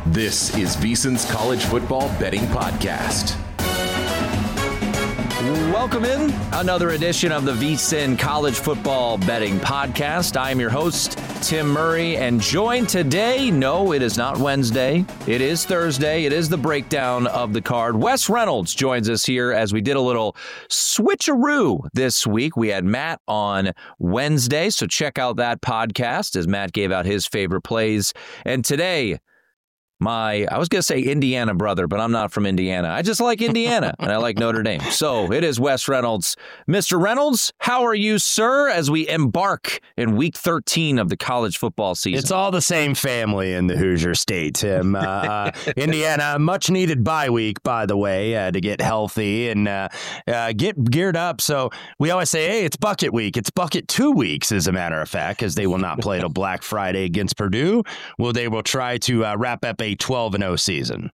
This is VSiN's College Football Betting Podcast. Welcome in another edition of the VSiN College Football Betting Podcast. I am your host, Tim Murray, and joined today, no, it is not Wednesday. It is Thursday. It is the breakdown of the card. Wes Reynolds joins us here as we did a little switcheroo this week. We had Matt on Wednesday, so check out that podcast as Matt gave out his favorite plays. And today, I was going to say Indiana brother, but I'm not from Indiana. I just like Indiana, and I like Notre Dame. So it is Wes Reynolds. Mr. Reynolds, how are you, sir, as we embark in Week 13 of the college football season? It's all the same family in the Hoosier State, Tim. Indiana, much-needed bye week, by the way, to get healthy and get geared up. So we always say, hey, it's bucket week. It's bucket 2 weeks, as a matter of fact, because they will not play till Black Friday against Purdue. Well, they will try to wrap up a 12-0 season.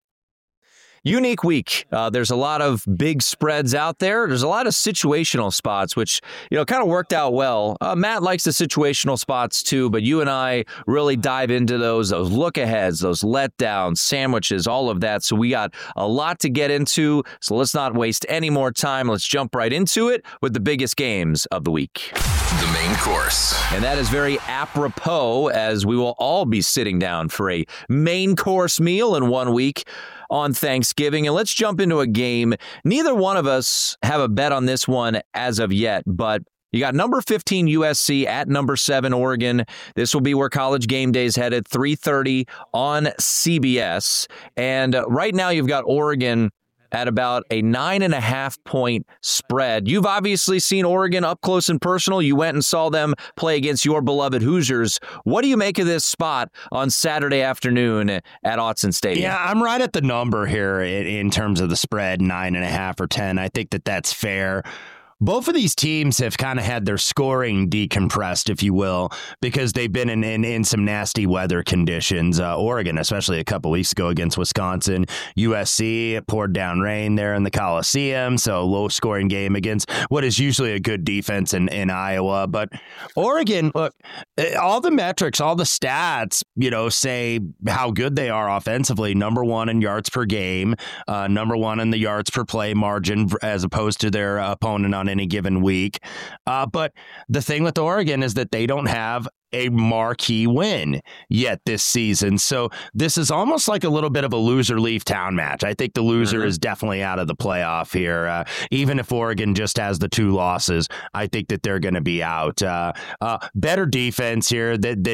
Unique week. There's a lot of big spreads out there. There's a lot of situational spots, which, kind of worked out well. Matt likes the situational spots too, but you and I really dive into those look-aheads, those letdowns, sandwiches, all of that. So we got a lot to get into. So let's not waste any more time. Let's jump right into it with the biggest games of the week. The main course. And that is very apropos, as we will all be sitting down for a main course meal in 1 week on Thanksgiving. And let's jump into a game. Neither one of us have a bet on this one as of yet, but you got number 15 USC at number 7 Oregon. This will be where College Game Day is headed, 3:30 on CBS. And right now you've got Oregon at about a 9.5-point spread. You've obviously seen Oregon up close and personal. You went and saw them play against your beloved Hoosiers. What do you make of this spot on Saturday afternoon at Autzen Stadium? Yeah, I'm right at the number here in terms of the spread, 9.5 or 10. I think that's fair. Both of these teams have kind of had their scoring decompressed, if you will, because they've been in some nasty weather conditions. Oregon, especially a couple weeks ago against Wisconsin. USC, it poured down rain there in the Coliseum, so low-scoring game against what is usually a good defense in Iowa. But Oregon, look, all the metrics, all the stats, say how good they are offensively. Number 1 in yards per game, number 1 in the yards per play margin as opposed to their opponent on any given week. But the thing with Oregon is that they don't have a marquee win yet this season. So this is almost like a little bit of a loser leave town match. I think the loser is definitely out of the playoff here. Even if Oregon just has the 2 losses, I think that they're going to be out. Better defense here than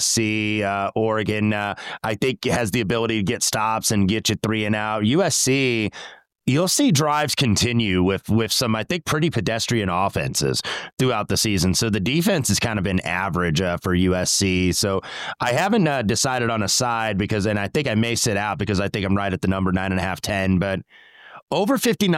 USC. Oregon, I think, has the ability to get stops and get you 3 and out. USC, you'll see drives continue with some, I think, pretty pedestrian offenses throughout the season. So the defense has kind of been average for USC. So I haven't decided on a side and I think I may sit out because I think I'm right at the number 9.5, 10. But over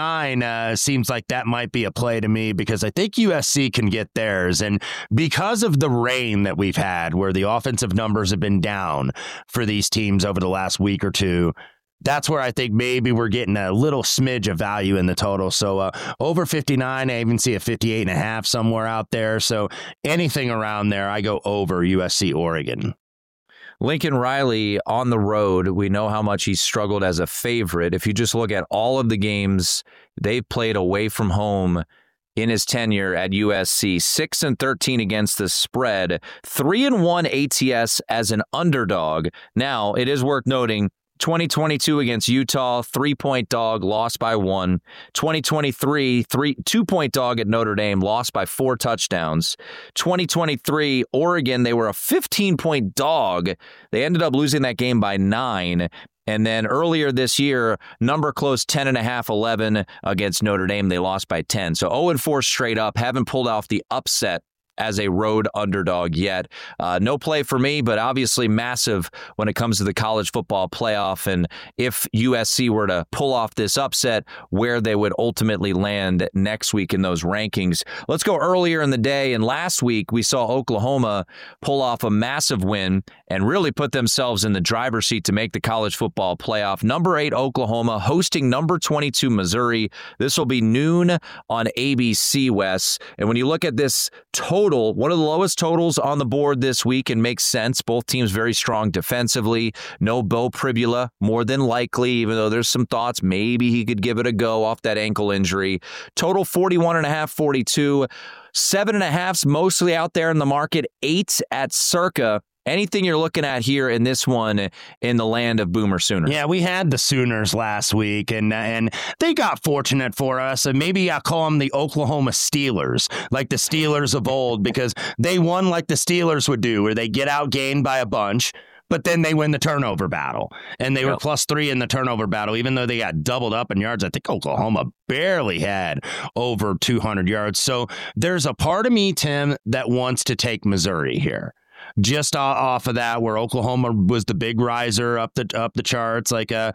59 seems like that might be a play to me because I think USC can get theirs. And because of the rain that we've had where the offensive numbers have been down for these teams over the last week or two, that's where I think maybe we're getting a little smidge of value in the total. So over 59, I even see a 58.5 somewhere out there. So anything around there, I go over USC Oregon. Lincoln Riley on the road, we know how much he's struggled as a favorite. If you just look at all of the games they've played away from home in his tenure at USC, 6-13 against the spread, 3-1 ATS as an underdog. Now, it is worth noting, 2022 against Utah, 3-point dog, lost by 1. 2023, 2-point dog at Notre Dame, lost by 4 touchdowns. 2023, Oregon, they were a 15-point dog. They ended up losing that game by 9. And then earlier this year, number close 10.5, 11 against Notre Dame. They lost by 10. So 0-4 straight up, haven't pulled off the upset as a road underdog yet. No play for me, but obviously massive when it comes to the college football playoff. And if USC were to pull off this upset, where they would ultimately land next week in those rankings. Let's go earlier in the day. And last week, we saw Oklahoma pull off a massive win and really put themselves in the driver's seat to make the college football playoff. Number 8, Oklahoma, hosting number 22, Missouri. This will be noon on ABC, Wes. And when you look at this total total, one of the lowest totals on the board this week, and makes sense. Both teams very strong defensively. No Beau Pribula, more than likely, even though there's some thoughts maybe he could give it a go off that ankle injury. Total 41.5, 42. 7.5's mostly out there in the market. 8 at Circa. Anything you're looking at here in this one in the land of Boomer Sooner? Yeah, we had the Sooners last week, and they got fortunate for us. And maybe I call them the Oklahoma Steelers, like the Steelers of old, because they won like the Steelers would do, where they get outgained by a bunch, but then they win the turnover battle. And they were +3 in the turnover battle, even though they got doubled up in yards. I think Oklahoma barely had over 200 yards. So there's a part of me, Tim, that wants to take Missouri here. Just off of that, where Oklahoma was the big riser up the charts, like the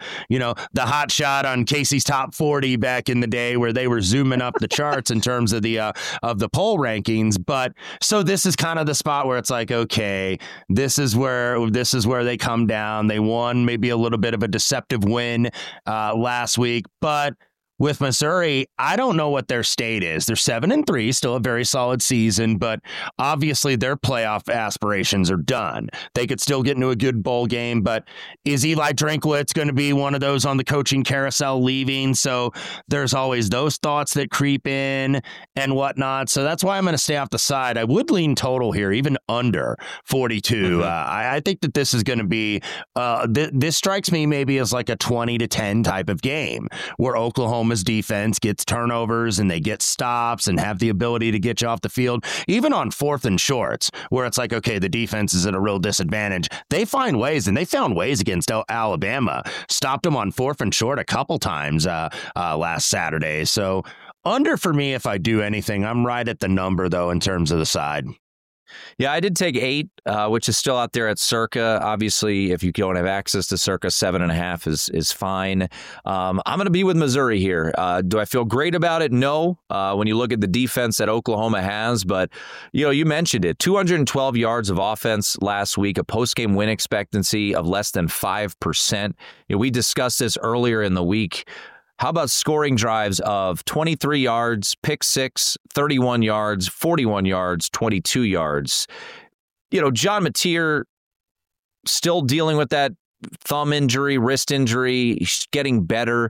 hot shot on Casey's Top 40 back in the day, where they were zooming up the charts in terms of the poll rankings. But so this is kind of the spot where it's like, okay, this is where they come down. They won maybe a little bit of a deceptive win last week, but with Missouri, I don't know what their state is. They're 7-3, still a very solid season, but obviously their playoff aspirations are done. They could still get into a good bowl game, but is Eli Drinkwitz going to be one of those on the coaching carousel leaving? So there's always those thoughts that creep in and whatnot. So that's why I'm going to stay off the side. I would lean total here, even under 42. I think that this is going to be, this strikes me maybe as like a 20-10 type of game, where Oklahoma's defense gets turnovers and they get stops and have the ability to get you off the field, even on 4th and shorts, where it's like, okay, the defense is at a real disadvantage. They find ways, and they found ways against Alabama. Stopped them on 4th and short a couple times last Saturday. So under for me, if I do anything. I'm right at the number, though, in terms of the side. Yeah, I did take 8, which is still out there at Circa. Obviously, if you don't have access to Circa, 7.5 is fine. I'm going to be with Missouri here. Do I feel great about it? No. When you look at the defense that Oklahoma has, but you mentioned it, 212 yards of offense last week, a post-game win expectancy of less than 5%. We discussed this earlier in the week. How about scoring drives of 23 yards, pick 6, 31 yards, 41 yards, 22 yards? John Mateer still dealing with that thumb injury, wrist injury. He's getting better.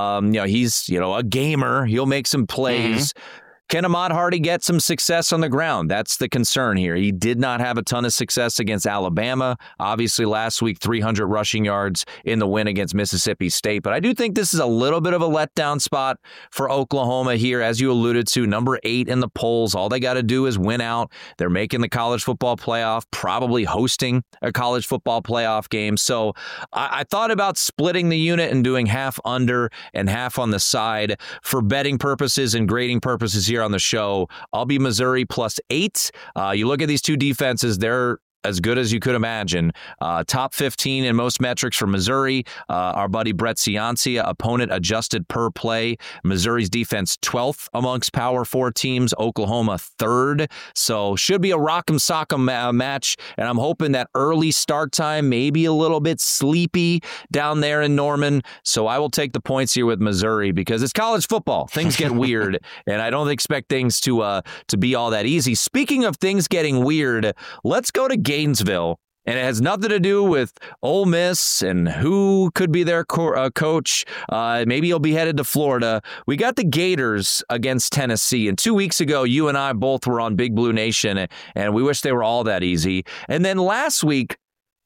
He's, a gamer. He'll make some plays. Can Ahmad Hardy get some success on the ground? That's the concern here. He did not have a ton of success against Alabama. Obviously, last week, 300 rushing yards in the win against Mississippi State. But I do think this is a little bit of a letdown spot for Oklahoma here, as you alluded to, number 8 in the polls. All they got to do is win out. They're making the college football playoff, probably hosting a college football playoff game. So I thought about splitting the unit and doing half under and half on the side for betting purposes and grading purposes here on the show. I'll be Missouri +8. You look at these two defenses, they're as good as you could imagine. Top 15 in most metrics for Missouri. Our buddy Brett Ciancia, opponent adjusted per play. Missouri's defense 12th amongst Power 4 teams. Oklahoma 3rd. So should be a rock'em sock'em match. And I'm hoping that early start time, maybe a little bit sleepy down there in Norman. So I will take the points here with Missouri because it's college football. Things get weird, and I don't expect things to be all that easy. Speaking of things getting weird, let's go to Gainesville, and it has nothing to do with Ole Miss and who could be their coach. Maybe he'll be headed to Florida. We got the Gators against Tennessee, and 2 weeks ago, you and I both were on Big Blue Nation, and we wish they were all that easy. And then last week,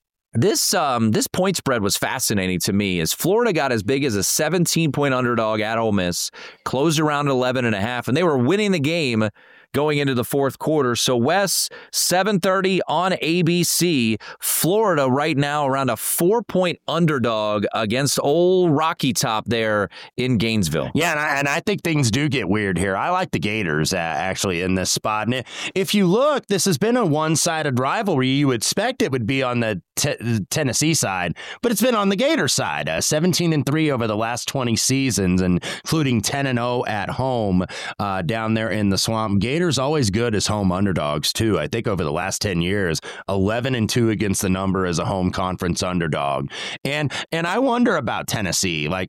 this point spread was fascinating to me as Florida got as big as a 17-point underdog at Ole Miss, closed around 11.5, and they were winning the game going into the fourth quarter. So Wes, 7:30 on ABC. Florida right now around a 4-point underdog against old Rocky Top there in Gainesville. Yeah, and I think things do get weird here. I like the Gators actually in this spot. And if you look, this has been a one-sided rivalry. You would expect it would be on the Tennessee side, but it's been on the Gator side. 17-3 over the last 20 seasons, including 10-0 at home down there in the Swamp. Gators always good as home underdogs too. I think over the last 10 years, 11-2 against the number as a home conference underdog. And I wonder about Tennessee. Like,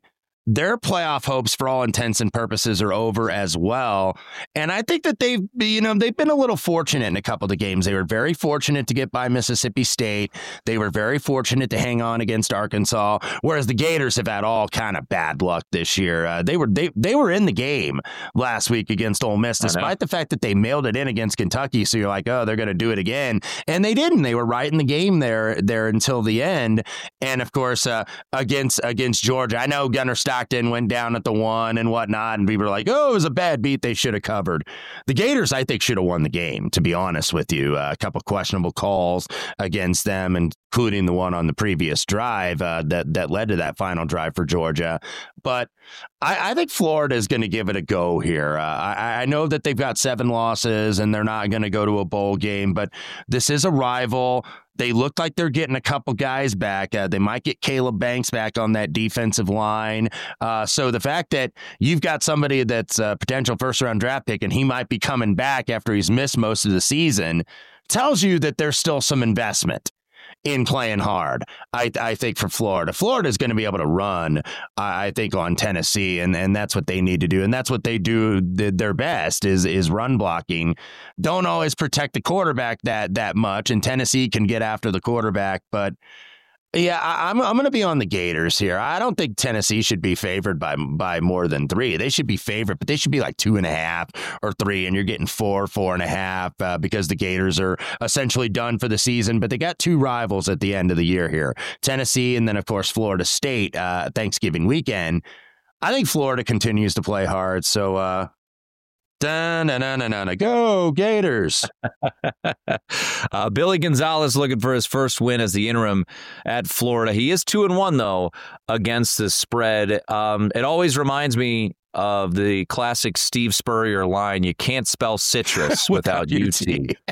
their playoff hopes for all intents and purposes are over as well. And I think that they've been a little fortunate in a couple of the games. They were very fortunate to get by Mississippi State. They were very fortunate to hang on against Arkansas, whereas the Gators have had all kind of bad luck this year. They were in the game last week against Ole Miss, despite the fact that they mailed it in against Kentucky. So you're like, oh, they're going to do it again. And they didn't. They were right in the game there until the end. And of course, against Georgia, I know Gunnar Stockton went down at the 1 and whatnot, and people were like, oh, it was a bad beat. They should have covered. The Gators, I think, should have won the game, to be honest with you. A couple questionable calls against them, including the one on the previous drive that led to that final drive for Georgia. But I think Florida is going to give it a go here. I know that they've got 7 losses and they're not going to go to a bowl game, but this is a rival. They look like they're getting a couple guys back. They might get Caleb Banks back on that defensive line. So the fact that you've got somebody that's a potential first-round draft pick and he might be coming back after he's missed most of the season tells you that there's still some investment in playing hard, I think, for Florida. Florida is going to be able to run, I think, on Tennessee, and that's what they need to do. And that's what they do their best is run blocking. Don't always protect the quarterback that much, and Tennessee can get after the quarterback, but yeah, I'm going to be on the Gators here. I don't think Tennessee should be favored by more than 3. They should be favored, but they should be like 2.5 or 3, and you're getting 4.5 because the Gators are essentially done for the season. But they got 2 rivals at the end of the year here, Tennessee and then, of course, Florida State Thanksgiving weekend. I think Florida continues to play hard, so go Gators. Billy Gonzalez looking for his first win as the interim at Florida. He is 2-1 though against the spread. It always reminds me of the classic Steve Spurrier line, you can't spell citrus without UT.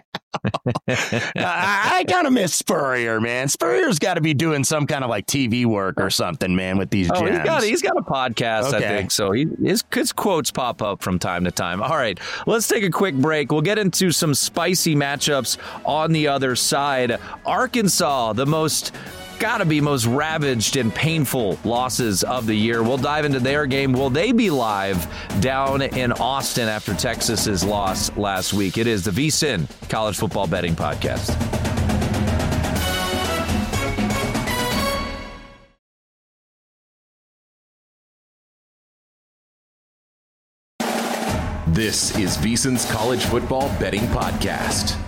I kind of miss Spurrier, man. Spurrier's got to be doing some kind of like TV work or something, man, with these gems. He's got a podcast, okay. I think. So his quotes pop up from time to time. All right, let's take a quick break. We'll get into some spicy matchups on the other side. Arkansas, the most ravaged and painful losses of the year. We'll dive into their game. Will they be live down in Austin after Texas's loss last week? It is the VSiN College Football Betting Podcast. This is VSiN's College Football Betting Podcast.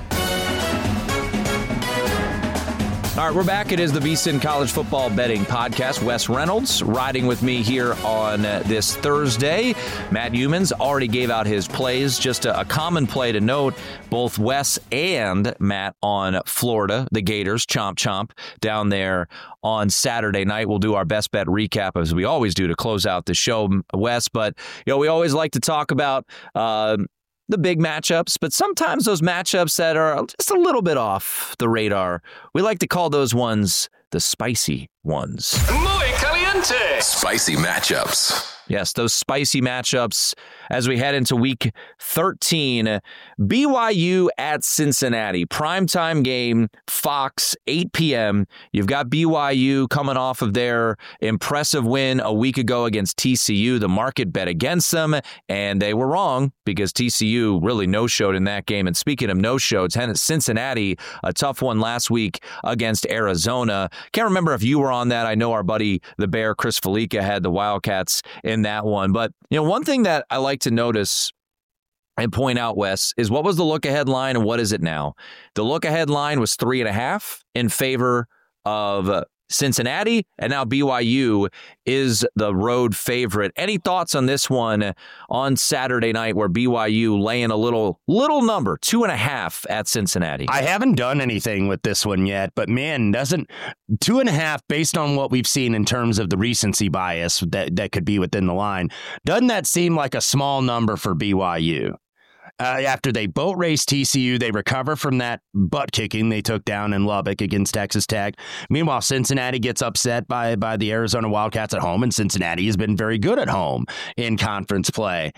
All right, we're back. It is the VSiN College Football Betting Podcast. Wes Reynolds riding with me here on this Thursday. Matt Youmans already gave out his plays. Just a common play to note, both Wes and Matt on Florida, the Gators, chomp down there on Saturday night. We'll do our best bet recap as we always do to close out the show, Wes. But we always like to talk about the big matchups, but sometimes those matchups that are just a little bit off the radar, we like to call those ones the spicy ones. Muy caliente! Spicy matchups. Yes, those spicy matchups as we head into week 13. BYU at Cincinnati. Primetime game, Fox, 8 p.m. You've got BYU coming off of their impressive win a week ago against TCU. The market bet against them, and they were wrong because TCU really no-showed in that game. And speaking of no-showed, Cincinnati, a tough one last week against Arizona. Can't remember if you were on that. I know our buddy, the Bear, Chris Felica, had the Wildcats in that one. But, one thing that I like to notice and point out, Wes, is what was the look-ahead line and what is it now? The look-ahead line was 3.5 in favor of Cincinnati, and now BYU is the road favorite. Any thoughts on this one on Saturday night where BYU laying a little number, 2.5 at Cincinnati? I haven't done anything with this one yet, but man, doesn't 2.5, based on what we've seen in terms of the recency bias that could be within the line, doesn't that seem like a small number for BYU? After they boat race TCU, they recover from that butt kicking they took down in Lubbock against Texas Tech. Meanwhile, Cincinnati gets upset by the Arizona Wildcats at home, and Cincinnati has been very good at home in conference play.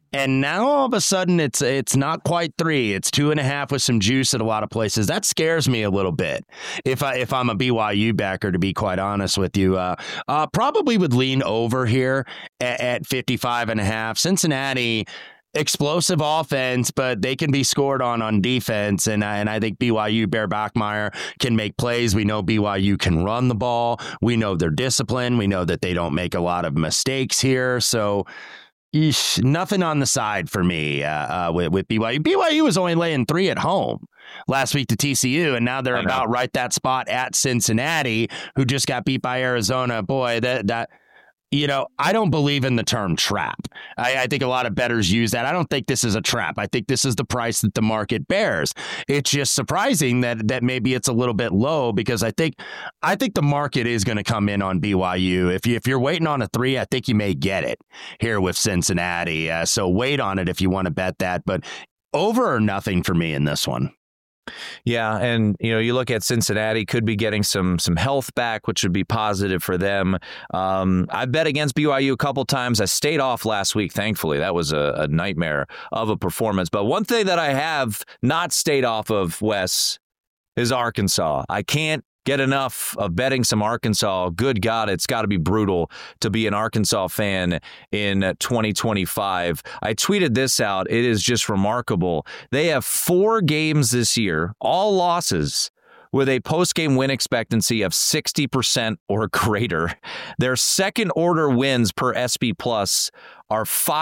And now all of a sudden it's not quite 3. It's 2.5 with some juice at a lot of places. That scares me a little bit. If I'm a BYU backer, to be quite honest with you, probably would lean over here at 55.5. Cincinnati, explosive offense, but they can be scored on defense. And I think BYU, Bear Bachmeier, can make plays. We know BYU can run the ball. We know they're disciplined. We know that they don't make a lot of mistakes here. So nothing on the side for me with BYU. BYU was only laying 3 at home last week to TCU, and now they're about right that spot at Cincinnati, who just got beat by Arizona. Boy, that I don't believe in the term trap. I think a lot of bettors use that. I don't think this is a trap. I think this is the price that the market bears. It's just surprising that maybe it's a little bit low, because I think the market is going to come in on BYU. If you're waiting on a 3, I think you may get it here with Cincinnati. So wait on it if you want to bet that. But over or nothing for me in this one. Yeah, and you look at Cincinnati, could be getting some health back, which would be positive for them. I bet against BYU a couple times. I stayed off last week, thankfully. That was a nightmare of a performance. But one thing that I have not stayed off of, Wes, is Arkansas. I can't get enough of betting some Arkansas. Good God, it's got to be brutal to be an Arkansas fan in 2025. I tweeted this out. It is just remarkable. They have 4 games this year, all losses, with a post-game win expectancy of 60% or greater. Their second-order wins per SP Plus are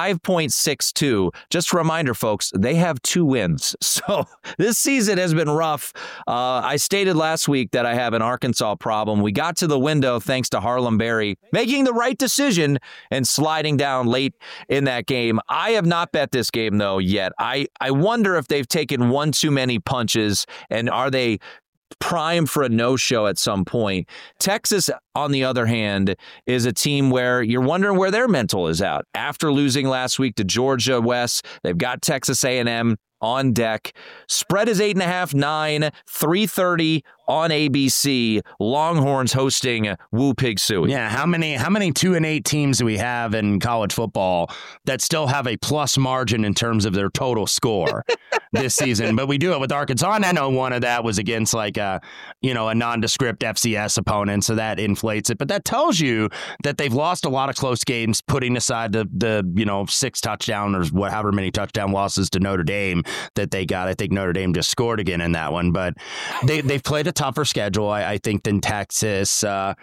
5.62. Just a reminder, folks, they have 2 wins. So this season has been rough. I stated last week that I have an Arkansas problem. We got to the window thanks to Harlem Berry making the right decision and sliding down late in that game. I have not bet this game, though, yet. I wonder if they've taken one too many punches, and are they prime for a no-show at some point. Texas, on the other hand, is a team where you're wondering where their mental is at. After losing last week to Georgia, Wes, they've got Texas A&M on deck. Spread is 8.5, 9, 3:30 on ABC. Longhorns hosting Woo Pig Sooie. Yeah, how many 2-8 teams do we have in college football that still have a plus margin in terms of their total score this season? But we do it with Arkansas, and I know one of that was against a nondescript FCS opponent, so that inflates it. But that tells you that they've lost a lot of close games, putting aside the 6 touchdown or however many touchdown losses to Notre Dame that they got. I think Notre Dame just scored again in that one, but they've played a tougher schedule, I think, than Texas. At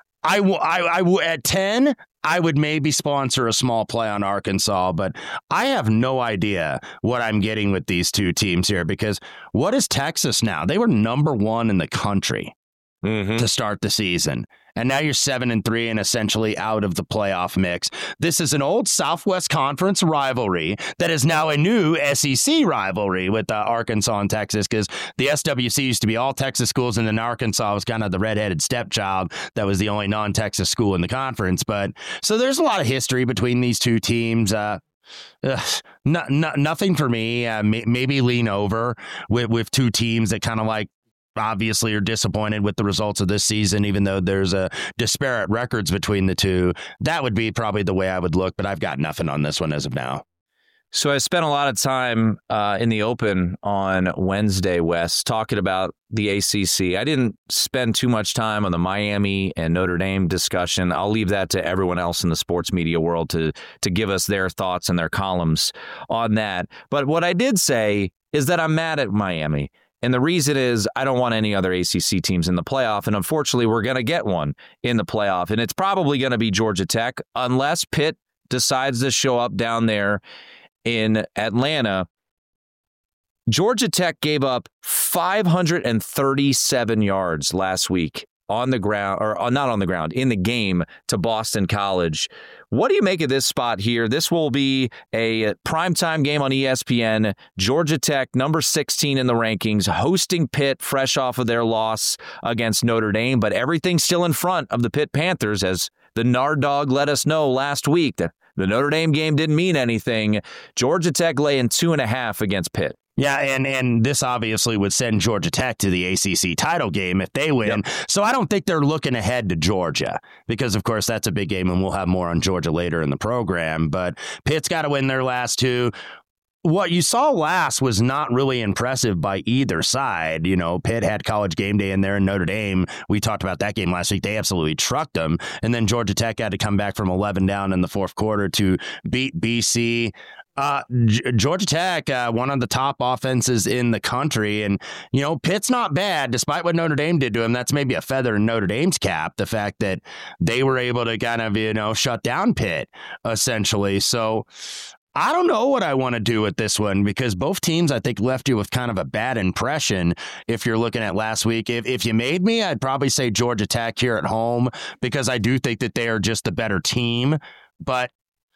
10, I would maybe sponsor a small play on Arkansas, but I have no idea what I'm getting with these two teams here, because what is Texas now? They were number 1 in the country to start the season. And now you're 7-3 and essentially out of the playoff mix. This is an old Southwest Conference rivalry that is now a new SEC rivalry with Arkansas and Texas, because the SWC used to be all Texas schools, and then Arkansas was kind of the redheaded stepchild that was the only non-Texas school in the conference. But so there's a lot of history between these two teams. Nothing for me. Maybe lean over with two teams that kind of obviously are disappointed with the results of this season, even though there's disparate records between the two. That would be probably the way I would look, but I've got nothing on this one as of now. So I spent a lot of time in the Open on Wednesday, Wes, talking about the ACC. I didn't spend too much time on the Miami and Notre Dame discussion. I'll leave that to everyone else in the sports media world to give us their thoughts and their columns on that. But what I did say is that I'm mad at Miami. And the reason is I don't want any other ACC teams in the playoff. And unfortunately, we're going to get one in the playoff. And it's probably going to be Georgia Tech, unless Pitt decides to show up down there in Atlanta. Georgia Tech gave up 537 yards last week on the ground, or not on the ground, in the game to Boston College. What do you make of this spot here? This will be a primetime game on ESPN. Georgia Tech, number 16 in the rankings, hosting Pitt, fresh off of their loss against Notre Dame. But everything's still in front of the Pitt Panthers, as the Nard Dog let us know last week that the Notre Dame game didn't mean anything. Georgia Tech laying 2.5 against Pitt. Yeah, and this obviously would send Georgia Tech to the ACC title game if they win. Yep. So I don't think they're looking ahead to Georgia because, of course, that's a big game, and we'll have more on Georgia later in the program. But Pitt's got to win their last two. What you saw last was not really impressive by either side. You know, Pitt had College Game Day in there, and Notre Dame, we talked about that game last week. They absolutely trucked them. And then Georgia Tech had to come back from 11 down in the fourth quarter to beat BC. Georgia Tech, one of the top offenses in the country. And, you know, Pitt's not bad, despite what Notre Dame did to him. That's maybe a feather in Notre Dame's cap, the fact that they were able to kind of, you know, shut down Pitt, essentially. So I don't know what I want to do with this one because both teams, I think, left you with kind of a bad impression if you're looking at last week. If you made me, I'd probably say Georgia Tech here at home because I do think that they are just the better team. But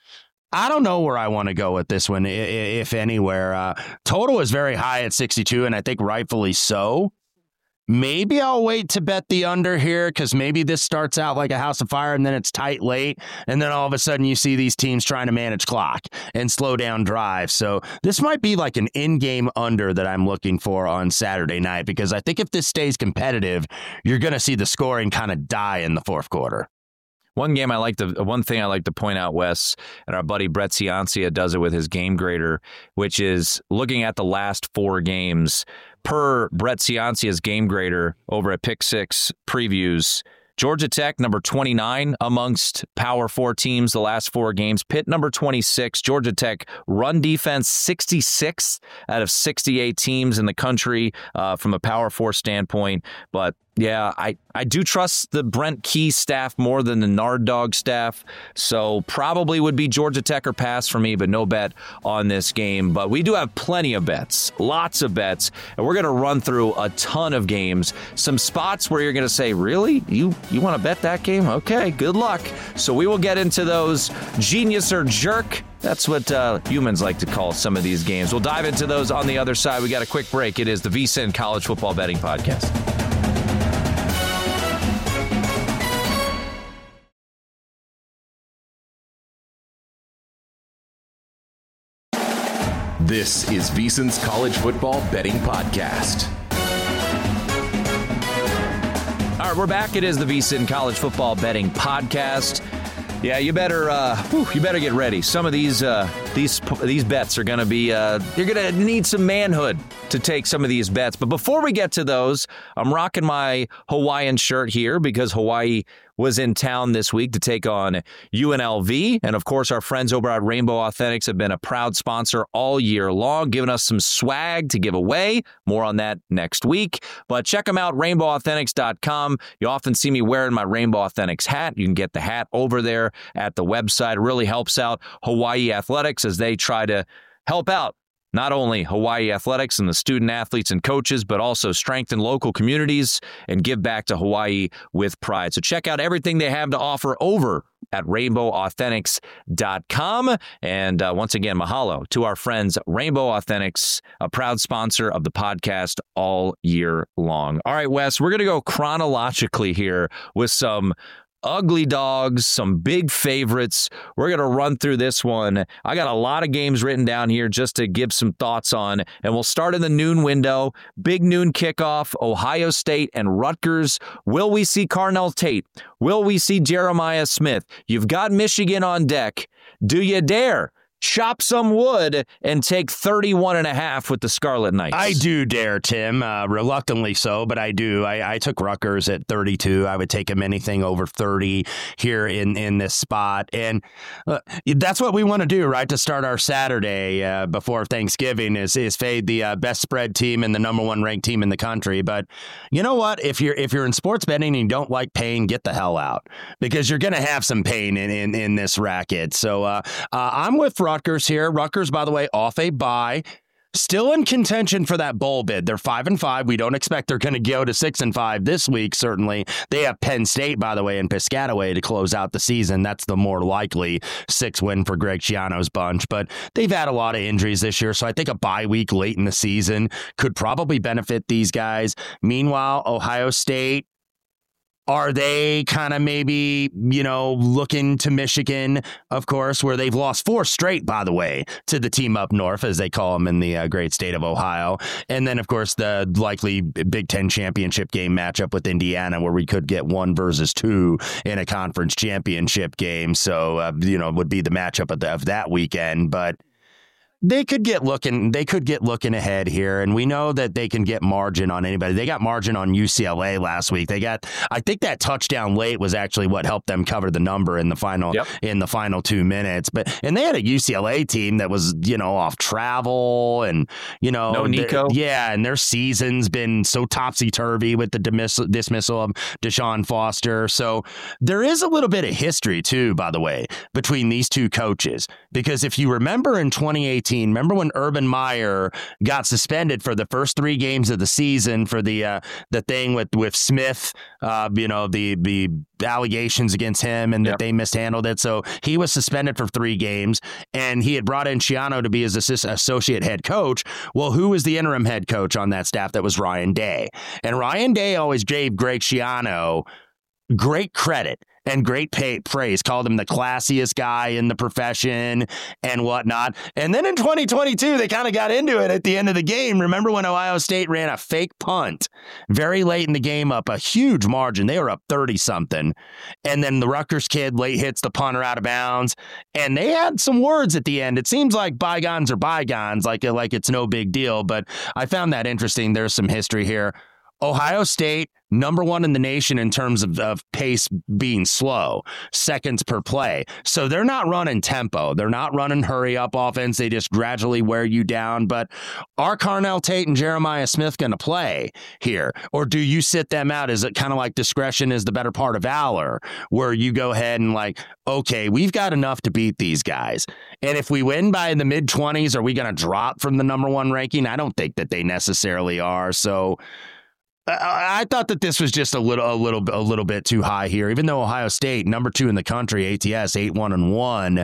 I don't know where I want to go with this one, if anywhere. Total is very high at 62, and I think rightfully so. Maybe I'll wait to bet the under here because maybe this starts out like a house of fire and then it's tight late. And then all of a sudden you see these teams trying to manage clock and slow down drives. So this might be like an in-game under that I'm looking for on Saturday night because I think if this stays competitive, you're going to see the scoring kind of die in the fourth quarter. One thing I like to point out, Wes, and our buddy Brett Ciancia does it with his game grader, which is looking at the last 4 games per Brett Ciancia's game grader over at Pick Six Previews. Georgia Tech, number 29 amongst Power 4 teams the last 4 games. Pitt, number 26. Georgia Tech run defense, 66th out of 68 teams in the country from a Power 4 standpoint. But yeah, I do trust the Brent Key staff more than the Nard Dog staff. So probably would be Georgia Tech or pass for me, but no bet on this game. But we do have plenty of bets, lots of bets, and we're going to run through a ton of games. Some spots where you're going to say, really? You want to bet that game? Okay, good luck. So we will get into those. Genius or jerk? That's what humans like to call some of these games. We'll dive into those on the other side. We got a quick break. It is the VSiN College Football Betting Podcast. This is VSiN's College Football Betting Podcast. All right, we're back. It is the VSiN College Football Betting Podcast. Yeah, you better get ready. Some of these bets are going to be you're going to need some manhood to take some of these bets. But before we get to those, I'm rocking my Hawaiian shirt here because Hawaii was in town this week to take on UNLV. And of course, our friends over at Rainbow Authentics have been a proud sponsor all year long, giving us some swag to give away. More on that next week. But check them out, rainbowauthentics.com. You often see me wearing my Rainbow Authentics hat. You can get the hat over there at the website. It really helps out Hawaii Athletics as they try to help out not only Hawaii Athletics and the student athletes and coaches, but also strengthen local communities and give back to Hawaii with pride. So check out everything they have to offer over at rainbowauthentics.com. And once again, mahalo to our friends, Rainbow Authentics, a proud sponsor of the podcast all year long. All right, Wes, we're going to go chronologically here with some ugly dogs, some big favorites. We're going to run through this one. I got a lot of games written down here just to give some thoughts on, and we'll start in the noon window. Big noon kickoff, Ohio State and Rutgers. Will we see Carnell Tate? Will we see Jeremiah Smith? You've got Michigan on deck. Do you dare chop some wood and take 31.5 with the Scarlet Knights? I do dare, Tim. Reluctantly so, but I do. I took Rutgers at 32. I would take him anything over 30 here in this spot. And that's what we want to do, right? To start our Saturday before Thanksgiving is fade the best spread team and the number 1 ranked team in the country. But you know what? If you're in sports betting and you don't like pain, get the hell out because you're going to have some pain in this racket. So I'm with Rutgers here. Rutgers, by the way, off a bye. Still in contention for that bowl bid. They're 5-5. We don't expect they're going to go to 6-5 this week, certainly. They have Penn State, by the way, and Piscataway to close out the season. That's the more likely 6 win for Greg Schiano's bunch. But they've had a lot of injuries this year, so I think a bye week late in the season could probably benefit these guys. Meanwhile, Ohio State, Are they kind of maybe, looking to Michigan, of course, where they've lost 4 straight, by the way, to the team up north, as they call them in the great state of Ohio. And then, of course, the likely Big Ten championship game matchup with Indiana, where we could get 1 versus 2 in a conference championship game. So, it would be the matchup of that weekend. But they could get looking ahead here, and we know that they can get margin on anybody. They got margin on UCLA last week. I think that touchdown late was actually what helped them cover the number in the final 2 minutes. And they had a UCLA team that was, off travel and, no Nico. And their season's been so topsy-turvy with the dismissal of Deshaun Foster. So there is a little bit of history too, by the way, between these two coaches, because if you remember in 2018, remember when Urban Meyer got suspended for the first 3 games of the season for the thing with Smith, the allegations against him and that they mishandled it. So he was suspended for 3 games, and he had brought in Schiano to be his associate head coach. Well, who was the interim head coach on that staff? That was Ryan Day. And Ryan Day always gave Greg Schiano great credit and great praise, called him the classiest guy in the profession and whatnot. And then in 2022, they kind of got into it at the end of the game. Remember when Ohio State ran a fake punt very late in the game up a huge margin? They were up 30-something. And then the Rutgers kid late hits the punter out of bounds. And they had some words at the end. It seems like bygones are bygones, like it's no big deal. But I found that interesting. There's some history here. Ohio State, number 1 in the nation in terms of pace being slow, seconds per play. So they're not running tempo. They're not running hurry-up offense. They just gradually wear you down. But are Carnell Tate and Jeremiah Smith going to play here? Or do you sit them out? Is it kind of like discretion is the better part of valor, where you go ahead and okay, we've got enough to beat these guys. And if we win by the mid-20s, are we going to drop from the number 1 ranking? I don't think that they necessarily are. So I thought that this was just a little bit too high here, even though Ohio State, number 2 in the country, ATS 8-1-1.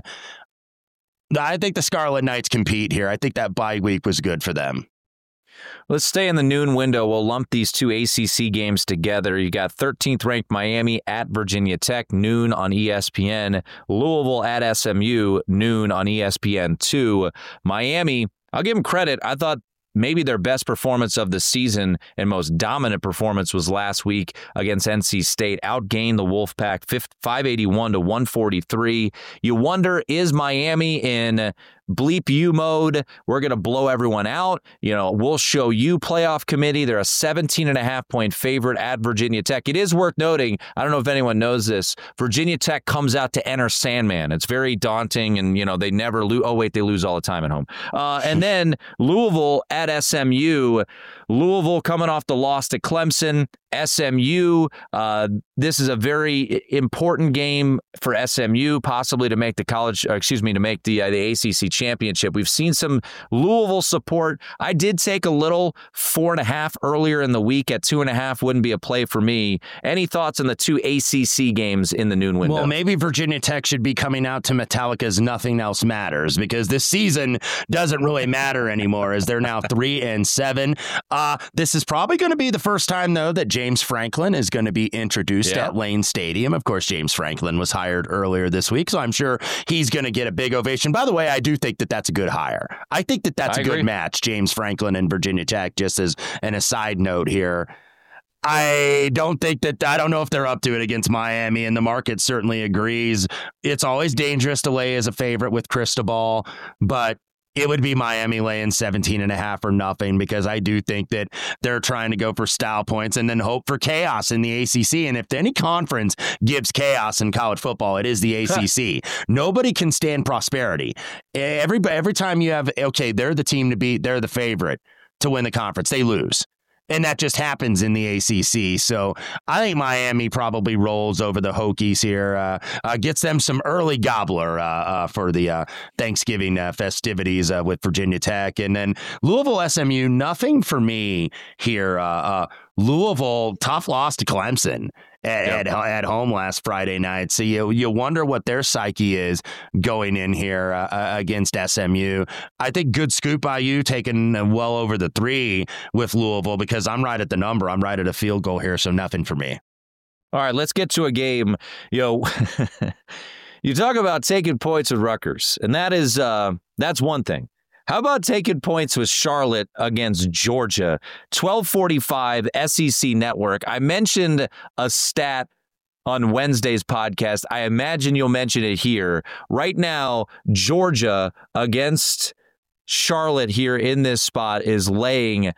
I think the Scarlet Knights compete here. I think that bye week was good for them. Let's stay in the noon window. We'll lump these 2 ACC games together. You got 13th ranked Miami at Virginia Tech, noon on ESPN. Louisville at SMU, noon on ESPN2. Miami, I'll give them credit. I thought maybe their best performance of the season and most dominant performance was last week against NC State. Outgained the Wolfpack 581-143. You wonder, is Miami in bleep you mode? We're going to blow everyone out. We'll show you playoff committee. They're a 17.5-point favorite at Virginia Tech. It is worth noting, I don't know if anyone knows this, Virginia Tech comes out to enter Sandman. It's very daunting, and, they never lose. Oh, wait, they lose all the time at home. And then Louisville at SMU. Louisville coming off the loss to Clemson. SMU, this is a very important game for SMU, possibly to make to make the ACC championship. We've seen some Louisville support. I did take a little 4.5 earlier in the week at 2.5. Wouldn't be a play for me. Any thoughts on the 2 ACC games in the noon window? Well, maybe Virginia Tech should be coming out to Metallica's Nothing Else Matters, because this season doesn't really matter anymore, as they're now 3-7. This is probably going to be the first time, though, that James Franklin is going to be introduced at Lane Stadium. Of course, James Franklin was hired earlier this week, so I'm sure he's going to get a big ovation. By the way, I do think that that's a good hire. I think that that's a good match, James Franklin and Virginia Tech, just as an aside note here. I don't know if they're up to it against Miami, and the market certainly agrees. It's always dangerous to lay as a favorite with Cristobal, but it would be Miami laying 17.5 or nothing, because I do think that they're trying to go for style points and then hope for chaos in the ACC. And if any conference gives chaos in college football, it is the ACC. Nobody can stand prosperity. Every time you have, they're the team to beat, they're the favorite to win the conference, they lose. And that just happens in the ACC. So I think Miami probably rolls over the Hokies here, gets them some early gobbler for the Thanksgiving festivities with Virginia Tech. And then Louisville, SMU, nothing for me here. Louisville, tough loss to Clemson at home last Friday night. So you wonder what their psyche is going in here against SMU. I think good scoop by you, taking well over the 3 with Louisville, because I'm right at the number. I'm right at a field goal here, so nothing for me. All right, let's get to a game. You talk about taking points with Rutgers, and that's one thing. How about taking points with Charlotte against Georgia? 12:45 SEC Network. I mentioned a stat on Wednesday's podcast. I imagine you'll mention it here. Right now, Georgia against Charlotte here in this spot is laying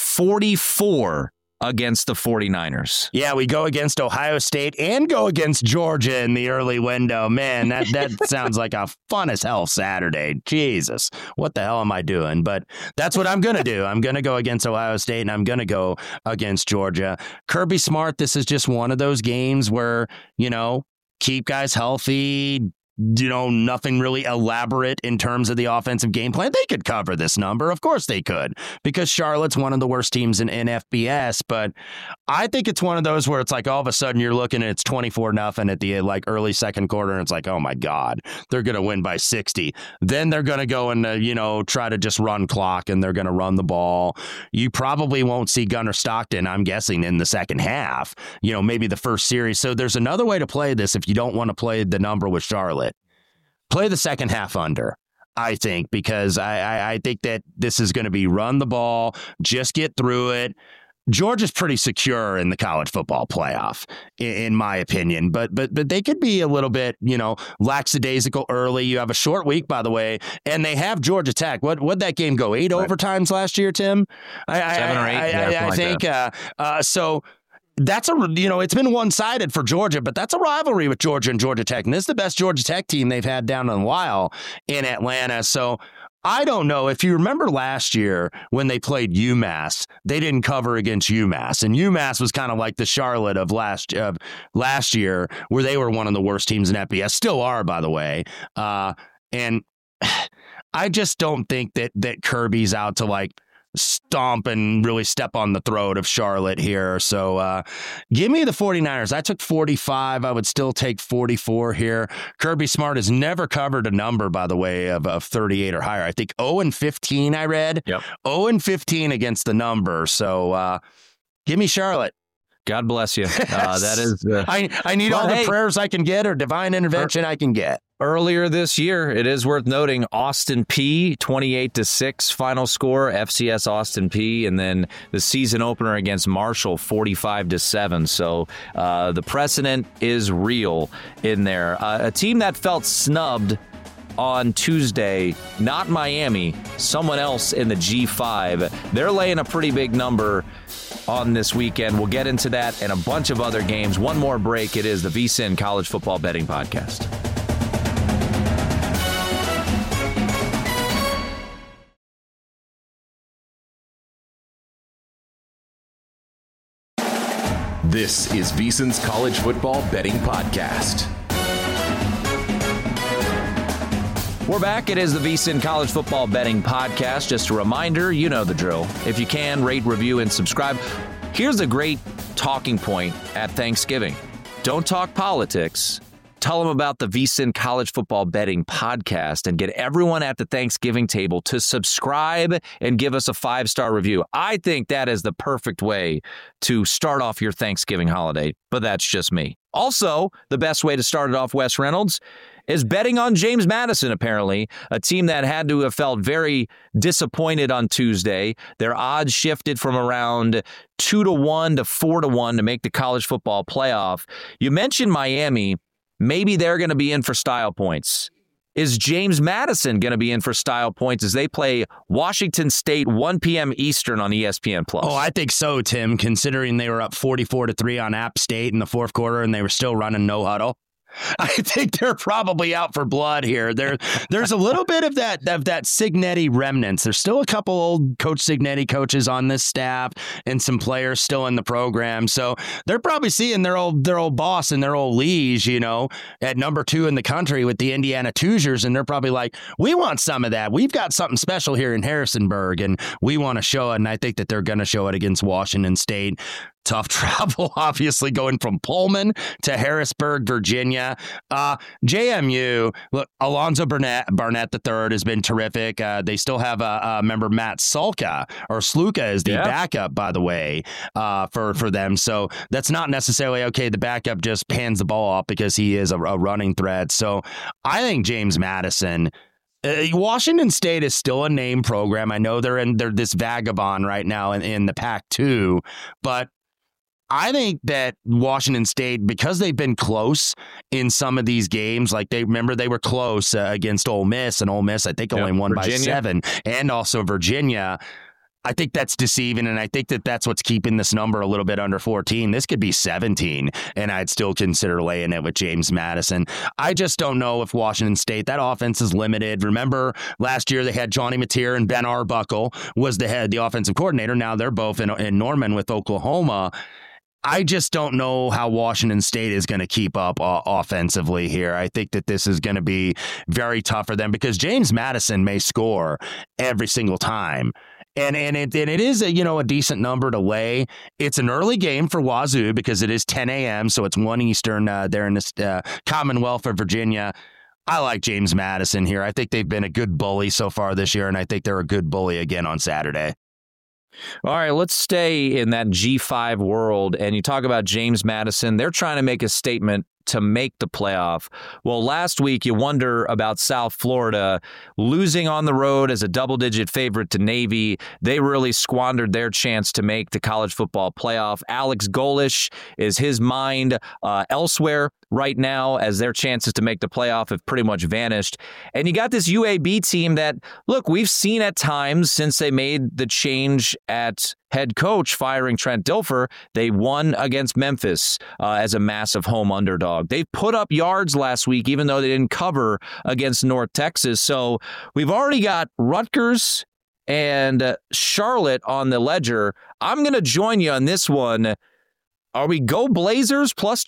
44 against the 49ers. Yeah, we go against Ohio State and go against Georgia in the early window. Man, that sounds like a fun as hell Saturday. Jesus, what the hell am I doing? But that's what I'm going to do. I'm going to go against Ohio State and I'm going to go against Georgia. Kirby Smart, this is just one of those games where, keep guys healthy, nothing really elaborate in terms of the offensive game plan. They could cover this number. Of course they could, because Charlotte's one of the worst teams in FBS. But I think it's one of those where it's like all of a sudden you're looking at it's 24-0 at the early second quarter. And it's like, oh my God, they're going to win by 60. Then they're going to go and, try to just run clock and they're going to run the ball. You probably won't see Gunnar Stockton, I'm guessing, in the second half, maybe the first series. So there's another way to play this if you don't want to play the number with Charlotte. Play the second half under, I think, because I think that this is going to be run the ball, just get through it. Georgia's pretty secure in the college football playoff, in my opinion, but they could be a little bit, lackadaisical early. You have a short week, by the way, and they have Georgia Tech. What'd that game go? 8 overtimes last year, Tim? 7 or 8. I think so. That's it's been one-sided for Georgia, but that's a rivalry with Georgia and Georgia Tech. And this is the best Georgia Tech team they've had down in a while in Atlanta. So I don't know. If you remember last year when they played UMass, they didn't cover against UMass. And UMass was kind of like the Charlotte of last year, where they were one of the worst teams in FBS. Still are, by the way. And I just don't think that Kirby's out to stomp and really step on the throat of Charlotte here. So give me the 49ers. I took 45. I would still take 44 here. Kirby Smart has never covered a number, by the way, of 38 or higher. I think 0-15 I read. Yep. 0-15 against the number. So give me Charlotte. God bless you. That is. I need all the prayers I can get or divine intervention I can get. Earlier this year, it is worth noting, Austin Peay 28-6 final score, FCS Austin Peay, and then the season opener against Marshall 45-7. So the precedent is real in there. A team that felt snubbed on Tuesday, not Miami, someone else in the G5. They're laying a pretty big number on this weekend. We'll get into that and a bunch of other games. One more break. It is the VSiN College Football Betting Podcast. This is VSiN's College Football Betting Podcast. We're back. It is the VSiN College Football Betting Podcast. Just a reminder, you know the drill. If you can, rate, review, and subscribe. Here's a great talking point at Thanksgiving. Don't talk politics. Tell them about the VSiN College Football Betting Podcast and get everyone at the Thanksgiving table to subscribe and give us a 5-star review. I think that is the perfect way to start off your Thanksgiving holiday, but that's just me. Also, the best way to start it off, Wes Reynolds, is betting on James Madison, apparently, a team that had to have felt very disappointed on Tuesday. Their odds shifted from around 2-1 to 4-1 to make the college football playoff. You mentioned Miami. Maybe they're going to be in for style points. Is James Madison going to be in for style points as they play Washington State 1 p.m. Eastern on ESPN+? Oh, I think so, Tim, considering they were up 44-3 on App State in the fourth quarter and they were still running no huddle. I think they're probably out for blood here. There's a little bit of that Cignetti remnants. There's still a couple old Coach Cignetti coaches on this staff and some players still in the program. So they're probably seeing their old boss and their old liege, at number 2 in the country with the Indiana Hoosiers, and they're probably like, we want some of that. We've got something special here in Harrisonburg, and we want to show it. And I think that they're going to show it against Washington State. Tough travel, obviously, going from Pullman to Harrisburg, Virginia. JMU, look, Alonzo Barnett III has been terrific. They still have a member, Matt Sluka is the backup, by the way, for them. So that's not necessarily, okay, the backup just hands the ball off because he is a running threat. So I think James Madison, Washington State is still a name program. I know they're this vagabond right now in the Pac-2, but I think that Washington State, because they've been close in some of these games, like they were close against Ole Miss, and Ole Miss, I think, only won by 7, and also Virginia. I think that's deceiving, and I think that that's what's keeping this number a little bit under 14. This could be 17, and I'd still consider laying it with James Madison. I just don't know if Washington State, that offense is limited. Remember, last year they had Johnny Mateer, and Ben Arbuckle was the offensive coordinator. Now they're both in Norman with Oklahoma. I just don't know how Washington State is going to keep up offensively here. I think that this is going to be very tough for them because James Madison may score every single time. And it is a decent number to lay. It's an early game for Wazoo because it is 10 a.m., so it's 1 Eastern there in the Commonwealth of Virginia. I like James Madison here. I think they've been a good bully so far this year, and I think they're a good bully again on Saturday. All right, let's stay in that G5 world. And you talk about James Madison. They're trying to make a statement to make the playoff. Well, last week you wonder about South Florida losing on the road as a double-digit favorite to Navy. They really squandered their chance to make the college football playoff. Alex Golesh, is his mind elsewhere right now as their chances to make the playoff have pretty much vanished? And you got this UAB team that, look, we've seen at times since they made the change at head coach, firing Trent Dilfer, they won against Memphis as a massive home underdog. They put up yards last week, even though they didn't cover against North Texas. So we've already got Rutgers and Charlotte on the ledger. I'm going to join you on this one. Are we go Blazers plus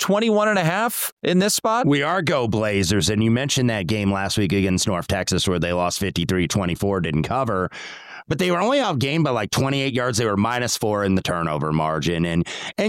21.5 in this spot? We are go Blazers. And you mentioned that game last week against North Texas where they lost 53-24, didn't cover. But they were only outgained by like 28 yards. They were -4 in the turnover margin. And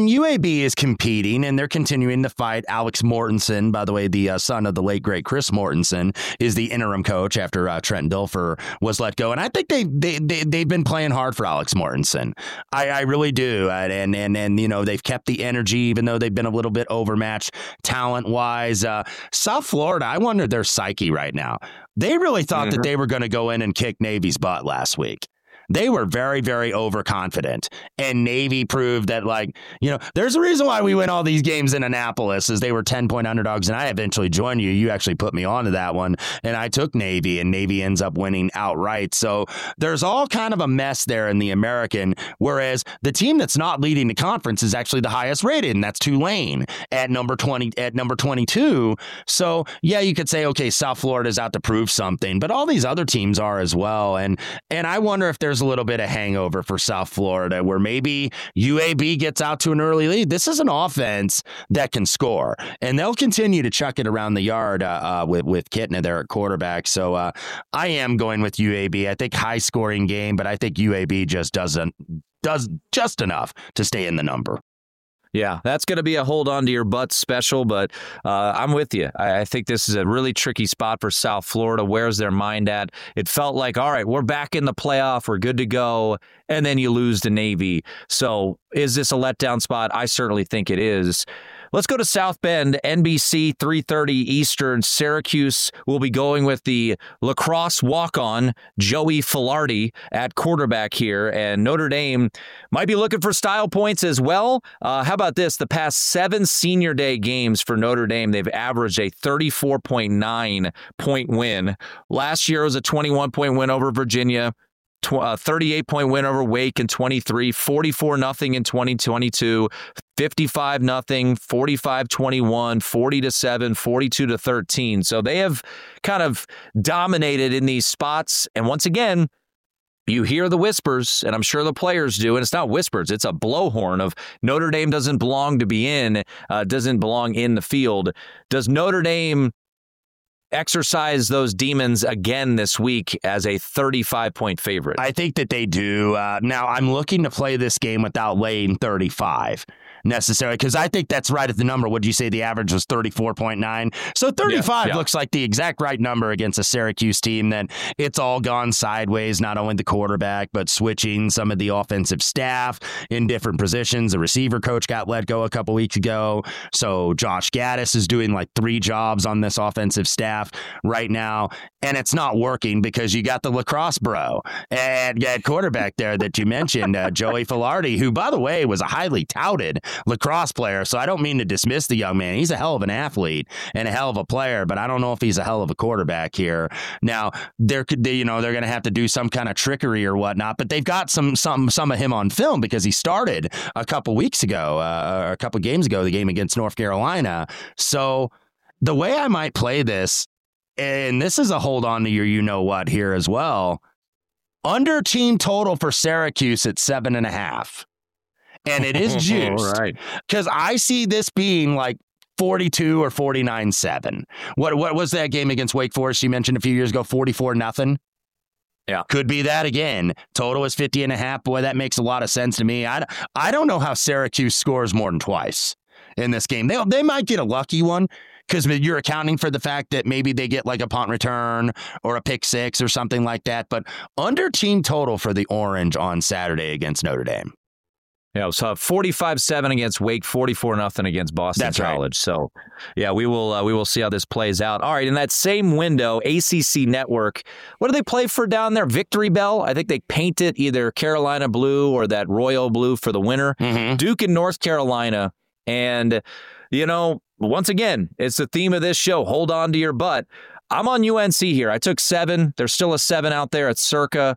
UAB is competing, and they're continuing to fight. Alex Mortensen, by the way, the son of the late, great Chris Mortensen, is the interim coach after Trent Dilfer was let go. And I think they've been playing hard for Alex Mortensen. I really do. And they've kept the energy, even though they've been a little bit overmatched talent-wise. South Florida, I wonder their psyche right now. They really thought that they were going to go in and kick Navy's butt last week. They were very, very overconfident. And Navy proved that, there's a reason why we win all these games in Annapolis, is they were 10-point underdogs, and I eventually joined you. You actually put me onto that one, and I took Navy, and Navy ends up winning outright. So there's all kind of a mess there in the American, whereas the team that's not leading the conference is actually the highest rated, and that's Tulane at number 22. So, yeah, you could say, okay, South Florida's out to prove something, but all these other teams are as well. And I wonder if there's a little bit of hangover for South Florida where maybe UAB gets out to an early lead. This is an offense that can score, and they'll continue to chuck it around the yard with Kitna there at quarterback. So I am going with UAB. I think high scoring game, but I think UAB just does just enough to stay in the number. Yeah, that's going to be a hold on to your butt special, but I'm with you. I think this is a really tricky spot for South Florida. Where's their mind at? It felt like, all right, we're back in the playoff. We're good to go. And then you lose to Navy. So is this a letdown spot? I certainly think it is. Let's go to South Bend, NBC, 3:30 Eastern. Syracuse will be going with the lacrosse walk-on, Joey Filardi, at quarterback here. And Notre Dame might be looking for style points as well. How about this? The past 7 senior day games for Notre Dame, they've averaged a 34.9-point win. Last year was a 21-point win over Virginia. 38-point win over Wake in 23, 44-0 in 2022, 55-0, 45-21, 40-7, 42-13. So they have kind of dominated in these spots. And once again, you hear the whispers, and I'm sure the players do, and it's not whispers, it's a blowhorn of Notre Dame doesn't belong to be in, doesn't belong in the field. Does Notre Dame exercise those demons again this week as a 35-point favorite? I think that they do. Now, I'm looking to play this game without laying 35 necessarily, because I think that's right at the number. Would you say the average was 34.9? So 35 looks like the exact right number against a Syracuse team that it's all gone sideways, not only the quarterback, but switching some of the offensive staff in different positions. The receiver coach got let go a couple weeks ago. So Josh Gaddis is doing like 3 jobs on this offensive staff right now. And it's not working because you got the lacrosse bro and at quarterback there that you mentioned, Joey Filardi, who, by the way, was a highly touted lacrosse player. So I don't mean to dismiss the young man. He's a hell of an athlete and a hell of a player, but I don't know if he's a hell of a quarterback here. Now, they're going to have to do some kind of trickery or whatnot, but they've got some of him on film because he started a couple weeks ago, or a couple games ago, the game against North Carolina. So the way I might play this, and this is a hold on to your you-know-what here as well, under team total for Syracuse at 7.5. And it is juiced. Right. Because I see this being like 42 or 49-7. What was that game against Wake Forest you mentioned a few years ago, 44-0? Yeah. Could be that again. Total is 50.5. Boy, that makes a lot of sense to me. I don't know how Syracuse scores more than twice in this game. They might get a lucky one, because you're accounting for the fact that maybe they get like a punt return or a pick six or something like that. But under team total for the Orange on Saturday against Notre Dame. Yeah, so 45-7 against Wake, 44-0 against Boston College. Right. So, yeah, we will see how this plays out. All right, in that same window, ACC Network, what do they play for down there? Victory Bell? I think they paint it either Carolina blue or that royal blue for the winner. Mm-hmm. Duke and North Carolina. And, once again, it's the theme of this show. Hold on to your butt. I'm on UNC here. I took 7. There's still a 7 out there at Circa.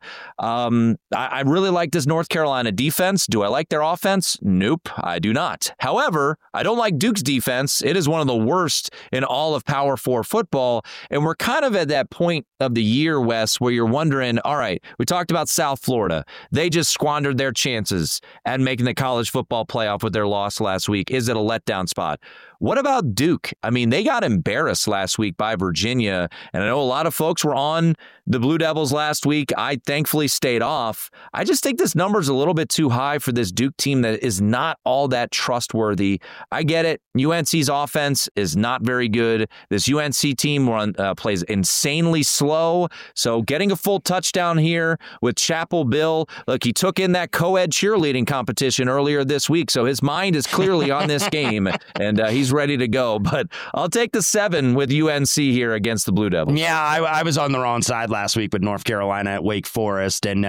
I really like this North Carolina defense. Do I like their offense? Nope, I do not. However, I don't like Duke's defense. It is one of the worst in all of Power 4 football. And we're kind of at that point of the year, Wes, where you're wondering, all right, we talked about South Florida. They just squandered their chances at making the college football playoff with their loss last week. Is it a letdown spot? What about Duke? I mean, they got embarrassed last week by Virginia, and I know a lot of folks were on the Blue Devils last week. I thankfully stayed off. I just think this number's a little bit too high for this Duke team that is not all that trustworthy. I get it. UNC's offense is not very good. This UNC team plays insanely slow, so getting a full touchdown here with Chapel Bill. Look, he took in that co-ed cheerleading competition earlier this week, so his mind is clearly on this game, and he's ready to go. But I'll take the 7 with UNC here against the Blue Devils. Yeah, I was on the wrong side last week with North Carolina at Wake Forest, and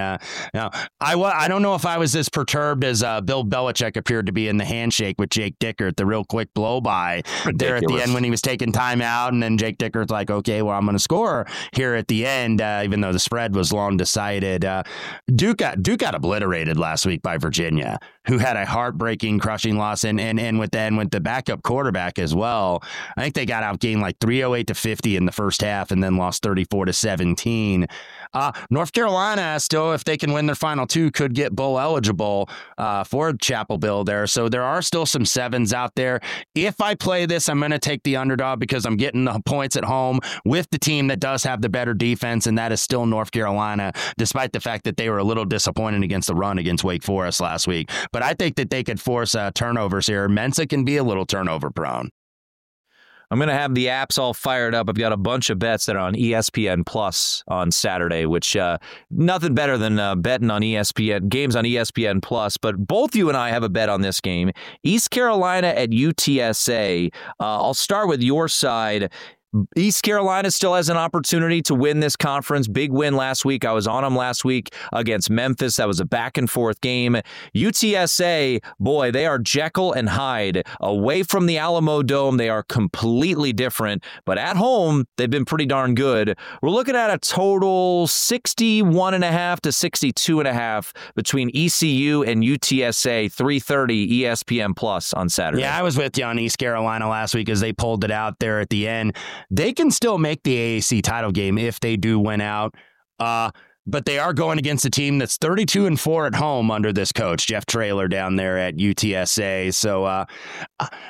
I don't know if I was as perturbed as Bill Belichick appeared to be in the handshake with Jake Dickert, the real quick blow by there at the end when he was taking time out, and then Jake Dickert's like, okay, well, I'm going to score here at the end, even though the spread was long decided. Duke got obliterated last week by Virginia, who had a heartbreaking, crushing loss, and with the backup quarterback as well. I think they got outgained like 308-50 in the first half, and then lost 34-17. North Carolina still, if they can win their final 2, could get bowl eligible for Chapel Bill there. So there are still some 7s out there. If I play this, I'm going to take the underdog because I'm getting the points at home with the team that does have the better defense, and that is still North Carolina, despite the fact that they were a little disappointed against the run against Wake Forest last week. But I think that they could force turnovers here. Mensa can be a little turnover prone. I'm going to have the apps all fired up. I've got a bunch of bets that are on ESPN Plus on Saturday, which nothing better than betting on ESPN games on ESPN Plus. But both you and I have a bet on this game. East Carolina at UTSA. I'll start with your side. East Carolina still has an opportunity to win this conference. Big win last week. I was on them last week against Memphis. That was a back-and-forth game. UTSA, boy, they are Jekyll and Hyde. Away from the Alamo Dome, they are completely different. But at home, they've been pretty darn good. We're looking at a total 61.5 to 62.5 between ECU and UTSA, 3:30 ESPN Plus on Saturday. Yeah, I was with you on East Carolina last week as they pulled it out there at the end. They can still make the AAC title game if they do win out. But they are going against a team that's 32-4 at home under this coach, Jeff Traylor, down there at UTSA. So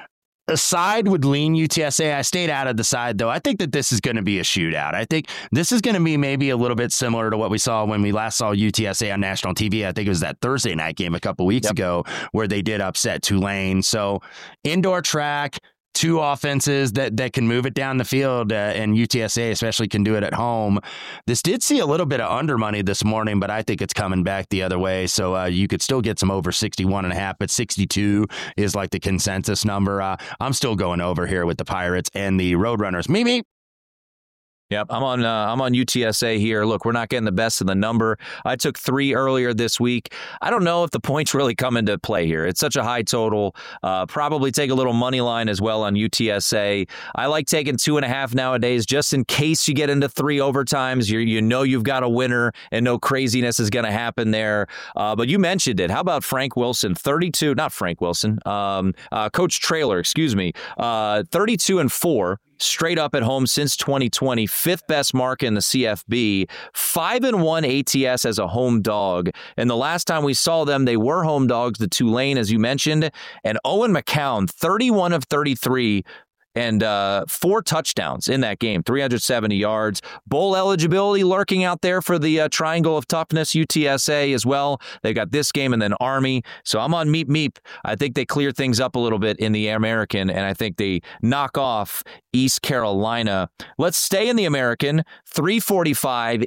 A side would lean UTSA. I stayed out of the side, though. I think that this is going to be a shootout. I think this is going to be maybe a little bit similar to what we saw when we last saw UTSA on national TV. I think it was that Thursday night game a couple weeks ago where they did upset Tulane. So indoor track, two offenses that can move it down the field, and UTSA especially can do it at home. This did see a little bit of under money this morning, but I think it's coming back the other way. So you could still get some over 61.5, but 62 is like the consensus number. I'm still going over here with the Pirates and the Roadrunners. Mimi. Yep, I'm on UTSA here. Look, we're not getting the best of the number. I took 3 earlier this week. I don't know if the points really come into play here. It's such a high total. Probably take a little money line as well on UTSA. I like taking 2.5 nowadays, just in case you get into 3 overtimes. You know you've got a winner and no craziness is going to happen there. But you mentioned it. How about Frank Wilson? 32, not Frank Wilson. Coach Traylor, 32-4. Straight up at home since 2020, 5th best mark in the CFB, 5-1 ATS as a home dog. And the last time we saw them, they were home dogs, the Tulane, as you mentioned. And Owen McCown, 31 of 33, and 4 touchdowns in that game, 370 yards. Bowl eligibility lurking out there for the Triangle of Toughness, UTSA as well. They got this game and then Army. So I'm on Meep. I think they clear things up a little bit in the American, and I think they knock off East Carolina. Let's stay in the American. 345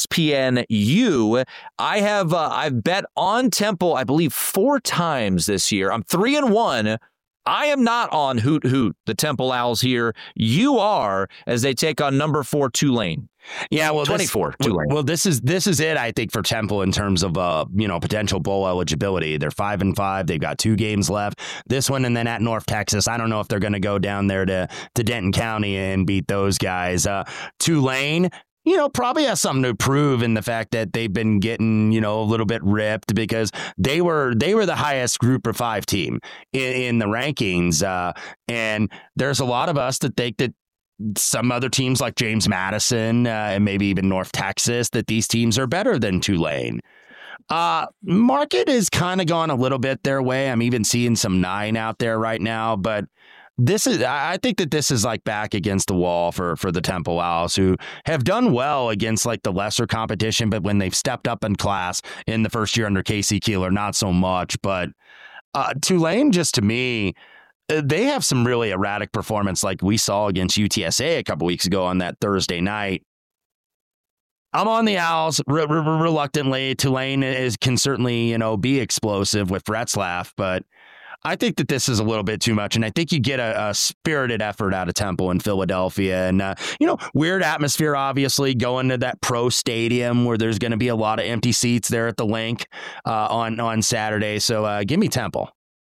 ESPN-U. I've bet on Temple, I believe, 4 times this year. I'm 3-1. I am not on Hoot, the Temple Owls here. You are, as they take on number 4 Tulane. Yeah, well, 24 Tulane. Well, this is it, I think, for Temple in terms of potential bowl eligibility. They're 5-5. They've got 2 games left. This one and then at North Texas. I don't know if they're going to go down there to Denton County and beat those guys. Tulane, probably has something to prove in the fact that they've been getting, a little bit ripped because they were the highest Group of 5 team in the rankings. And there's a lot of us that think that some other teams like James Madison and maybe even North Texas, that these teams are better than Tulane. Market has kind of gone a little bit their way. I'm even seeing some 9 out there right now, but I think that this is like back against the wall for the Temple Owls, who have done well against like the lesser competition, but when they've stepped up in class in the first year under Casey Keeler, not so much. But Tulane, just to me, they have some really erratic performance like we saw against UTSA a couple weeks ago on that Thursday night. I'm on the Owls reluctantly. Tulane can certainly, be explosive with Retzlaff, but I think that this is a little bit too much, and I think you get a spirited effort out of Temple in Philadelphia. And, weird atmosphere, obviously, going to that pro stadium where there's going to be a lot of empty seats there at the Link on Saturday. So give me Temple.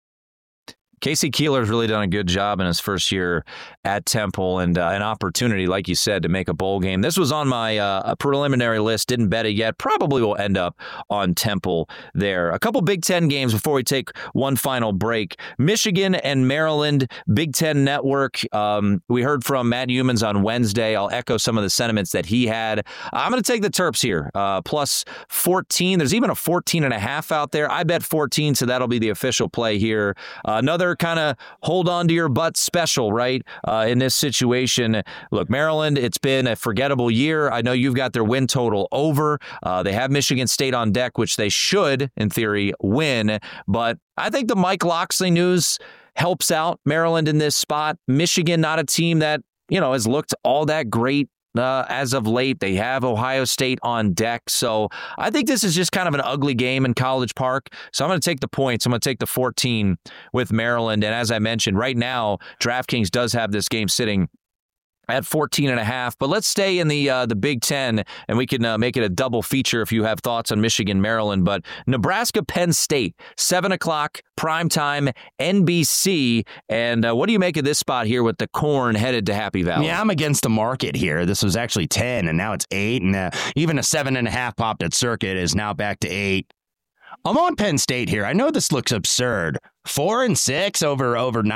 Casey Keeler's really done a good job in his first year at Temple, and an opportunity, like you said, to make a bowl game. This was on my preliminary list. Didn't bet it yet. Probably will end up on Temple there. A couple Big Ten games before we take one final break. Michigan and Maryland, Big Ten Network. We heard from Matt Humans on Wednesday. I'll echo some of the sentiments that he had. I'm going to take the Terps here, plus 14. There's even a 14.5 out there. I bet 14, so that'll be the official play here. Another kind of hold on to your butt special, right? In this situation. Look, Maryland, it's been a forgettable year. I know you've got their win total over. They have Michigan State on deck, which they should, in theory, win. But I think the Mike Locksley news helps out Maryland in this spot. Michigan, not a team that, has looked all that great as of late. They have Ohio State on deck. So I think this is just kind of an ugly game in College Park. So I'm going to take the points. I'm going to take the 14 with Maryland. And as I mentioned, right now, DraftKings does have this game sitting at 14.5. But let's stay in the Big Ten, and we can make it a double feature if you have thoughts on Michigan, Maryland. But Nebraska, Penn State, 7 o'clock, primetime, NBC. And what do you make of this spot here with the Corn headed to Happy Valley? Yeah, I'm against the market here. This was actually 10, and now it's 8. And even a 7.5 popped at Circuit is now back to 8. I'm on Penn State here. I know this looks absurd. 4-6 over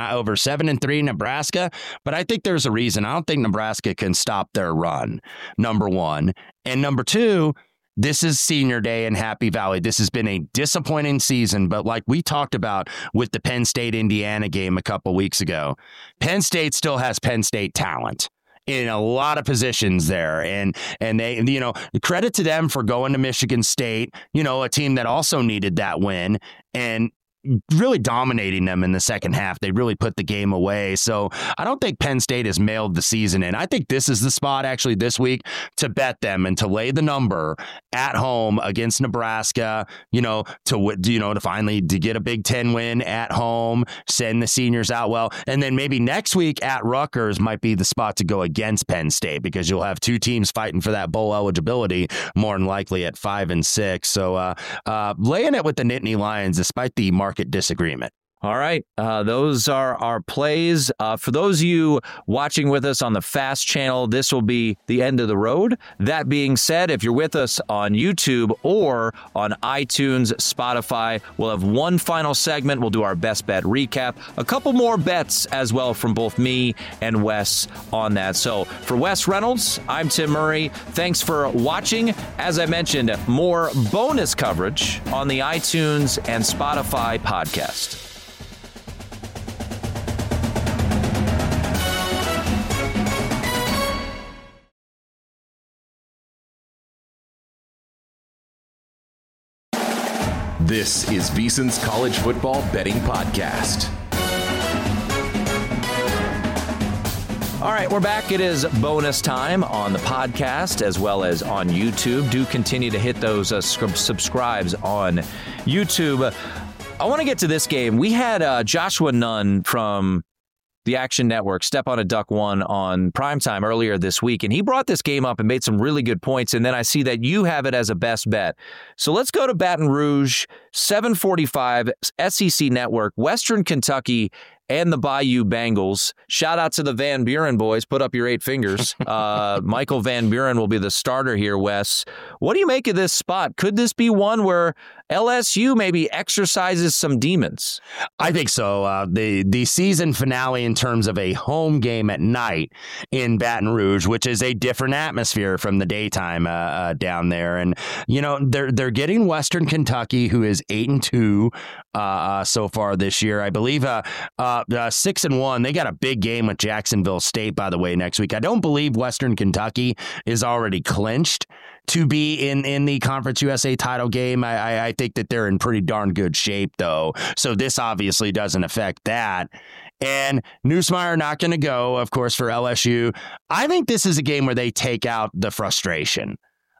7-3 Nebraska, but I think there's a reason. I don't think Nebraska can stop their run, number one. And number two, this is senior day in Happy Valley. This has been a disappointing season, but like we talked about with the Penn State-Indiana game a couple weeks ago, Penn State still has Penn State talent in a lot of positions there. And they, credit to them for going to Michigan State, a team that also needed that win and really dominating them in the second half. They really put the game away. So I don't think Penn State has mailed the season in. I think this is the spot actually this week to bet them and to lay the number at home against Nebraska, to finally to get a Big Ten win at home, send the seniors out well. And then maybe next week at Rutgers might be the spot to go against Penn State because you'll have two teams fighting for that bowl eligibility more than likely at 5 and 6. So laying it with the Nittany Lions despite the market disagreement. All right. Those are our plays. For those of you watching with us on the Fast channel, this will be the end of the road. That being said, if you're with us on YouTube or on iTunes, Spotify, we'll have one final segment. We'll do our best bet recap. A couple more bets as well from both me and Wes on that. So for Wes Reynolds, I'm Tim Murray. Thanks for watching. As I mentioned, more bonus coverage on the iTunes and Spotify podcast. This is VSiN's College Football Betting Podcast. All right, we're back. It is bonus time on the podcast as well as on YouTube. Do continue to hit those subscribes on YouTube. I want to get to this game. We had Joshua Nunn from the Action Network step on a Duck One on primetime earlier this week, and he brought this game up and made some really good points, and then I see that you have it as a best bet. So let's go to Baton Rouge, 7:45, SEC Network, Western Kentucky, and the Bayou Bengals. Shout out to the Van Buren boys. Put up your 8 fingers. Michael Van Buren will be the starter here, Wes. What do you make of this spot? Could this be one where LSU maybe exercises some demons? I think so. The season finale in terms of a home game at night in Baton Rouge, which is a different atmosphere from the daytime down there. And, they're getting Western Kentucky, who is 8-2 so far this year. I believe 6-1. They got a big game with Jacksonville State, by the way, next week. I don't believe Western Kentucky is already clinched to be in the Conference USA title game. I think that they're in pretty darn good shape, though. So this obviously doesn't affect that. And Nussmeier not going to go, of course, for LSU. I think this is a game where they take out the frustration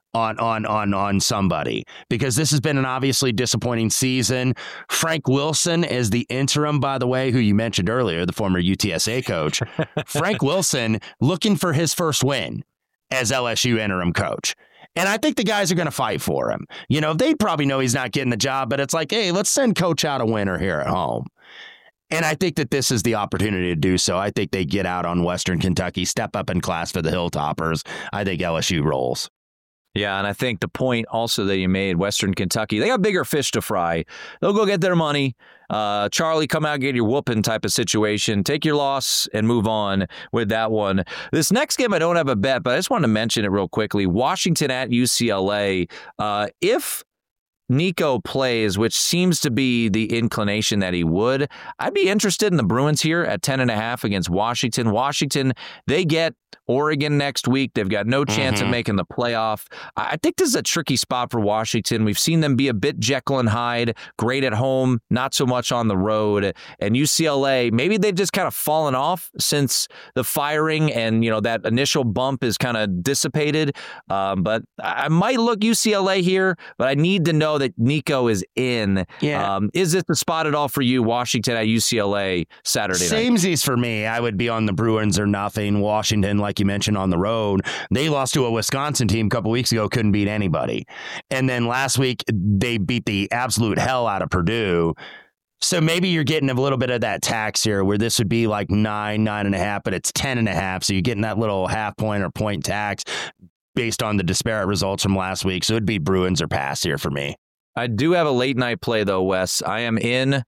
on somebody, because this has been an obviously disappointing season. Frank Wilson is the interim, by the way, who you mentioned earlier, the former UTSA coach. Frank Wilson looking for his first win as LSU interim coach. And I think the guys are going to fight for him. They probably know he's not getting the job, but it's like, hey, let's send coach out a winner here at home. And I think that this is the opportunity to do so. I think they get out on Western Kentucky, step up in class for the Hilltoppers. I think LSU rolls. Yeah, and I think the point also that you made, Western Kentucky, they got bigger fish to fry. They'll go get their money. Charlie, come out and get your whooping type of situation. Take your loss and move on with that one. This next game, I don't have a bet, but I just wanted to mention it real quickly. Washington at UCLA. If Nico plays, which seems to be the inclination that he would, I'd be interested in the Bruins here at 10.5 against Washington. Washington, they get Oregon next week. They've got no chance of making the playoff. I think this is a tricky spot for Washington. We've seen them be a bit Jekyll and Hyde, great at home, not so much on the road. And UCLA, maybe they've just kind of fallen off since the firing and, that initial bump is kind of dissipated. But I might look UCLA here, but I need to know that Nico is in. Yeah. Is it the spot at all for you, Washington at UCLA Saturday night? Samesies for me. I would be on the Bruins or nothing. Washington, like you mentioned, on the road. They lost to a Wisconsin team a couple weeks ago, couldn't beat anybody. And then last week, they beat the absolute hell out of Purdue. So maybe you're getting a little bit of that tax here where this would be like 9.5, but it's 10.5. So you're getting that little half point or point tax based on the disparate results from last week. So it'd be Bruins or pass here for me. I do have a late night play, though, Wes. I am in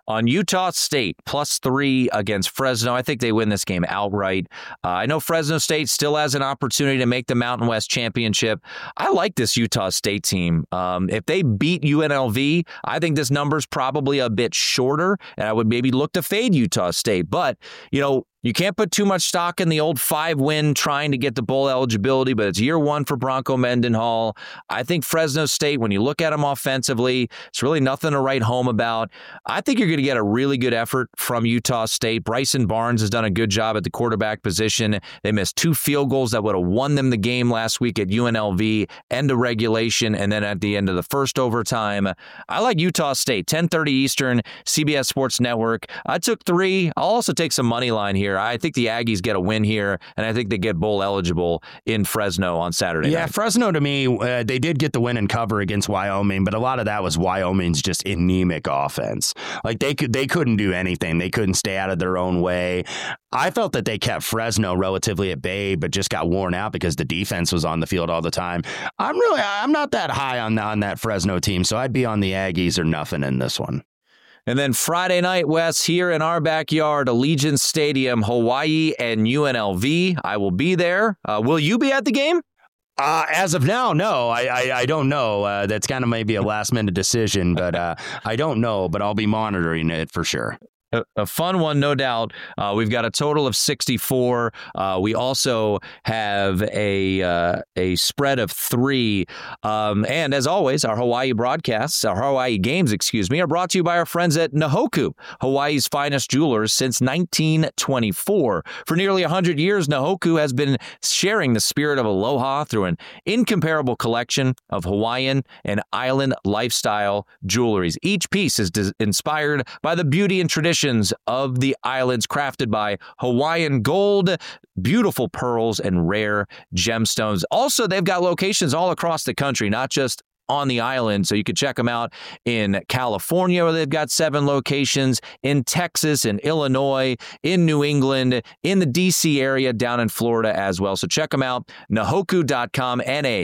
on Utah State, +3 against Fresno. I think they win this game outright. I know Fresno State still has an opportunity to make the Mountain West Championship. I like this Utah State team. If they beat UNLV, I think this number's probably a bit shorter, and I would maybe look to fade Utah State. But, you can't put too much stock in the old 5-win trying to get the bowl eligibility, but it's year one for Bronco Mendenhall. I think Fresno State, when you look at them offensively, it's really nothing to write home about. I think you're going to get a really good effort from Utah State. Bryson Barnes has done a good job at the quarterback position. They missed 2 field goals that would have won them the game last week at UNLV, end of regulation, and then at the end of the first overtime. I like Utah State, 10:30 Eastern, CBS Sports Network. I took 3. I'll also take some money line here. I think the Aggies get a win here, and I think they get bowl eligible in Fresno on Saturday night. Yeah, Fresno, to me, they did get the win and cover against Wyoming, but a lot of that was Wyoming's just anemic offense. Like, they couldn't do anything. They couldn't stay out of their own way. I felt that they kept Fresno relatively at bay, but just got worn out because the defense was on the field all the time. I'm not that high on that Fresno team, so I'd be on the Aggies or nothing in this one. And then Friday night, Wes, here in our backyard, Allegiant Stadium, Hawaii and UNLV. I will be there. Will you be at the game? As of now, no. I don't know. That's kind of maybe a last-minute decision, but I don't know. But I'll be monitoring it for sure. A fun one, no doubt. We've got a total of 64. We also have a spread of 3. And as always, our Hawaii games, are brought to you by our friends at Nahoku, Hawaii's finest jewelers since 1924. For nearly 100 years, Nahoku has been sharing the spirit of aloha through an incomparable collection of Hawaiian and island lifestyle jewelries. Each piece is inspired by the beauty and tradition of the islands, crafted by Hawaiian gold, beautiful pearls, and rare gemstones. Also, they've got locations all across the country, not just on the island. So you can check them out in California, where they've got 7 locations, in Texas, in Illinois, in New England, in the DC area, down in Florida as well. So check them out, nahoku.com,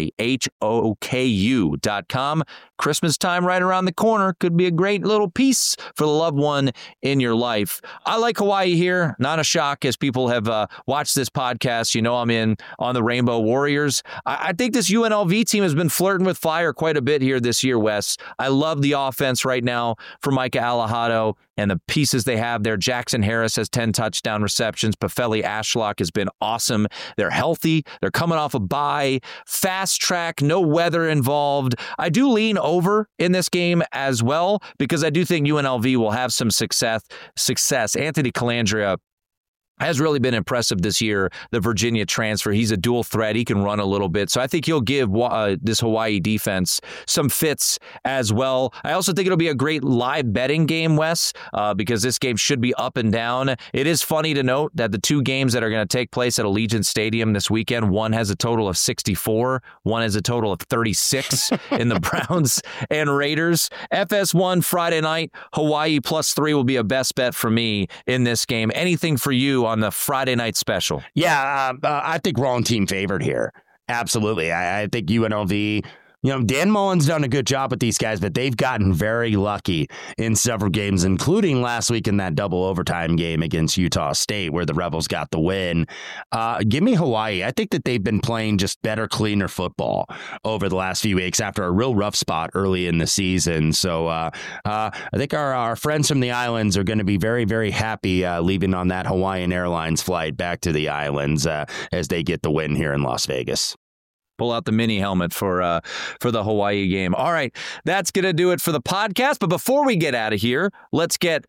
nahoku.com. Christmas time right around the corner. Could be a great little piece for the loved one in your life. I like Hawaii here. Not a shock, as people have watched this podcast. I'm in on the Rainbow Warriors. I think this UNLV team has been flirting with fire quite a bit here this year, Wes. I love the offense right now for Micah Alejado and the pieces they have there. Jackson Harris has 10 touchdown receptions. Pefeli Ashlock has been awesome. They're healthy. They're coming off a bye. Fast track, no weather involved. I do lean over in this game as well, because I do think UNLV will have some success. Anthony Calandria has really been impressive this year, the Virginia transfer. He's a dual threat. He can run a little bit. So I think he'll give this Hawaii defense some fits as well. I also think it'll be a great live betting game, Wes, because this game should be up and down. It is funny to note that the 2 games that are going to take place at Allegiant Stadium this weekend, one has a total of 64, one has a total of 36 in the Browns and Raiders. FS1 Friday night, Hawaii +3 will be a best bet for me in this game. Anything for you on the Friday night special? Yeah, I think wrong team favored here. Absolutely. I think UNLV, Dan Mullen's done a good job with these guys, but they've gotten very lucky in several games, including last week in that double overtime game against Utah State, where the Rebels got the win. Give me Hawaii. I think that they've been playing just better, cleaner football over the last few weeks after a real rough spot early in the season. So I think our friends from the islands are going to be very, very happy leaving on that Hawaiian Airlines flight back to the islands as they get the win here in Las Vegas. Pull out the mini helmet for the Hawaii game. All right, that's going to do it for the podcast. But before we get out of here, let's get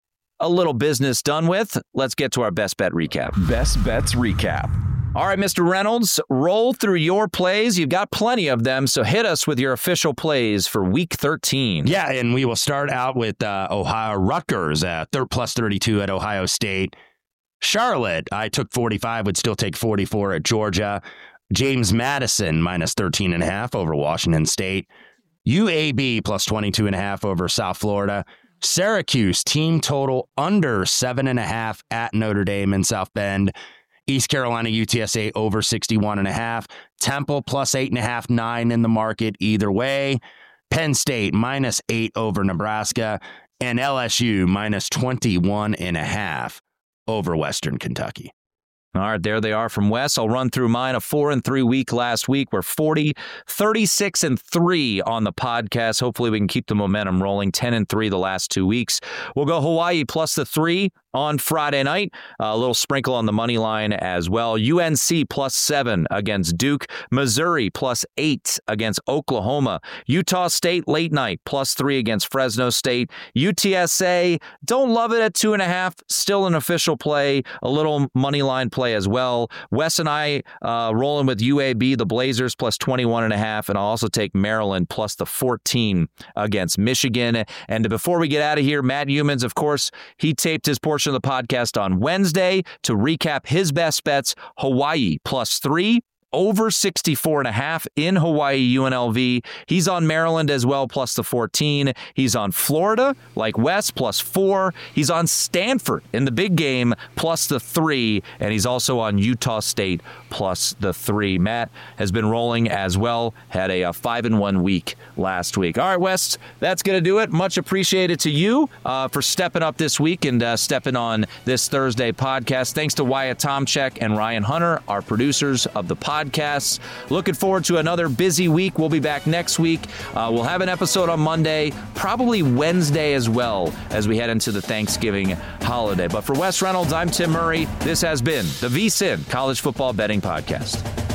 a little business done with. Let's get to our best bet recap. Best bets recap. All right, Mr. Reynolds, roll through your plays. You've got plenty of them, so hit us with your official plays for Week 13. Yeah, and we will start out with Ohio Rutgers +32 at Ohio State. Charlotte, I took 45, would still take 44 at Georgia. James Madison -13.5 over Washington State. UAB +22.5 over South Florida. Syracuse team total under 7.5 at Notre Dame in South Bend. East Carolina UTSA over 61.5. Temple +8.5, 9 in the market either way. Penn State -8 over Nebraska. and LSU minus 21.5 over Western Kentucky. All right, there they are from Wes. I'll run through mine. A 4-3 week last week. We're 36-3 on the podcast. Hopefully we can keep the momentum rolling. 10-3 the last 2 weeks. We'll go Hawaii plus the 3 on Friday night. A little sprinkle on the money line as well. UNC plus 7 against Duke. Missouri plus 8 against Oklahoma. Utah State late night plus 3 against Fresno State. UTSA, don't love it at 2.5. Still an official play. A little money line play as well. Wes and I rolling with UAB, the Blazers plus 21.5. And I'll also take Maryland plus the 14 against Michigan. And before we get out of here, Matt Humans, of course, he taped his portion of the podcast on Wednesday to recap his best bets. Hawaii plus 3, over 64.5 in Hawaii UNLV. He's on Maryland as well, plus the 14. He's on Florida, like Wes, plus 4. He's on Stanford in the big game, plus the 3. And he's also on Utah State, plus the 3. Matt has been rolling as well. Had a 5-1 week last week. All right, Wes, that's going to do it. Much appreciated to you for stepping up this week and stepping on this Thursday podcast. Thanks to Wyatt Tomchek and Ryan Hunter, our producers of the podcasts. Looking forward to another busy week. We'll be back next week. We'll have an episode on Monday, probably Wednesday as well, as we head into the Thanksgiving holiday. But for Wes Reynolds, I'm Tim Murray. This has been the VSiN College Football Betting Podcast.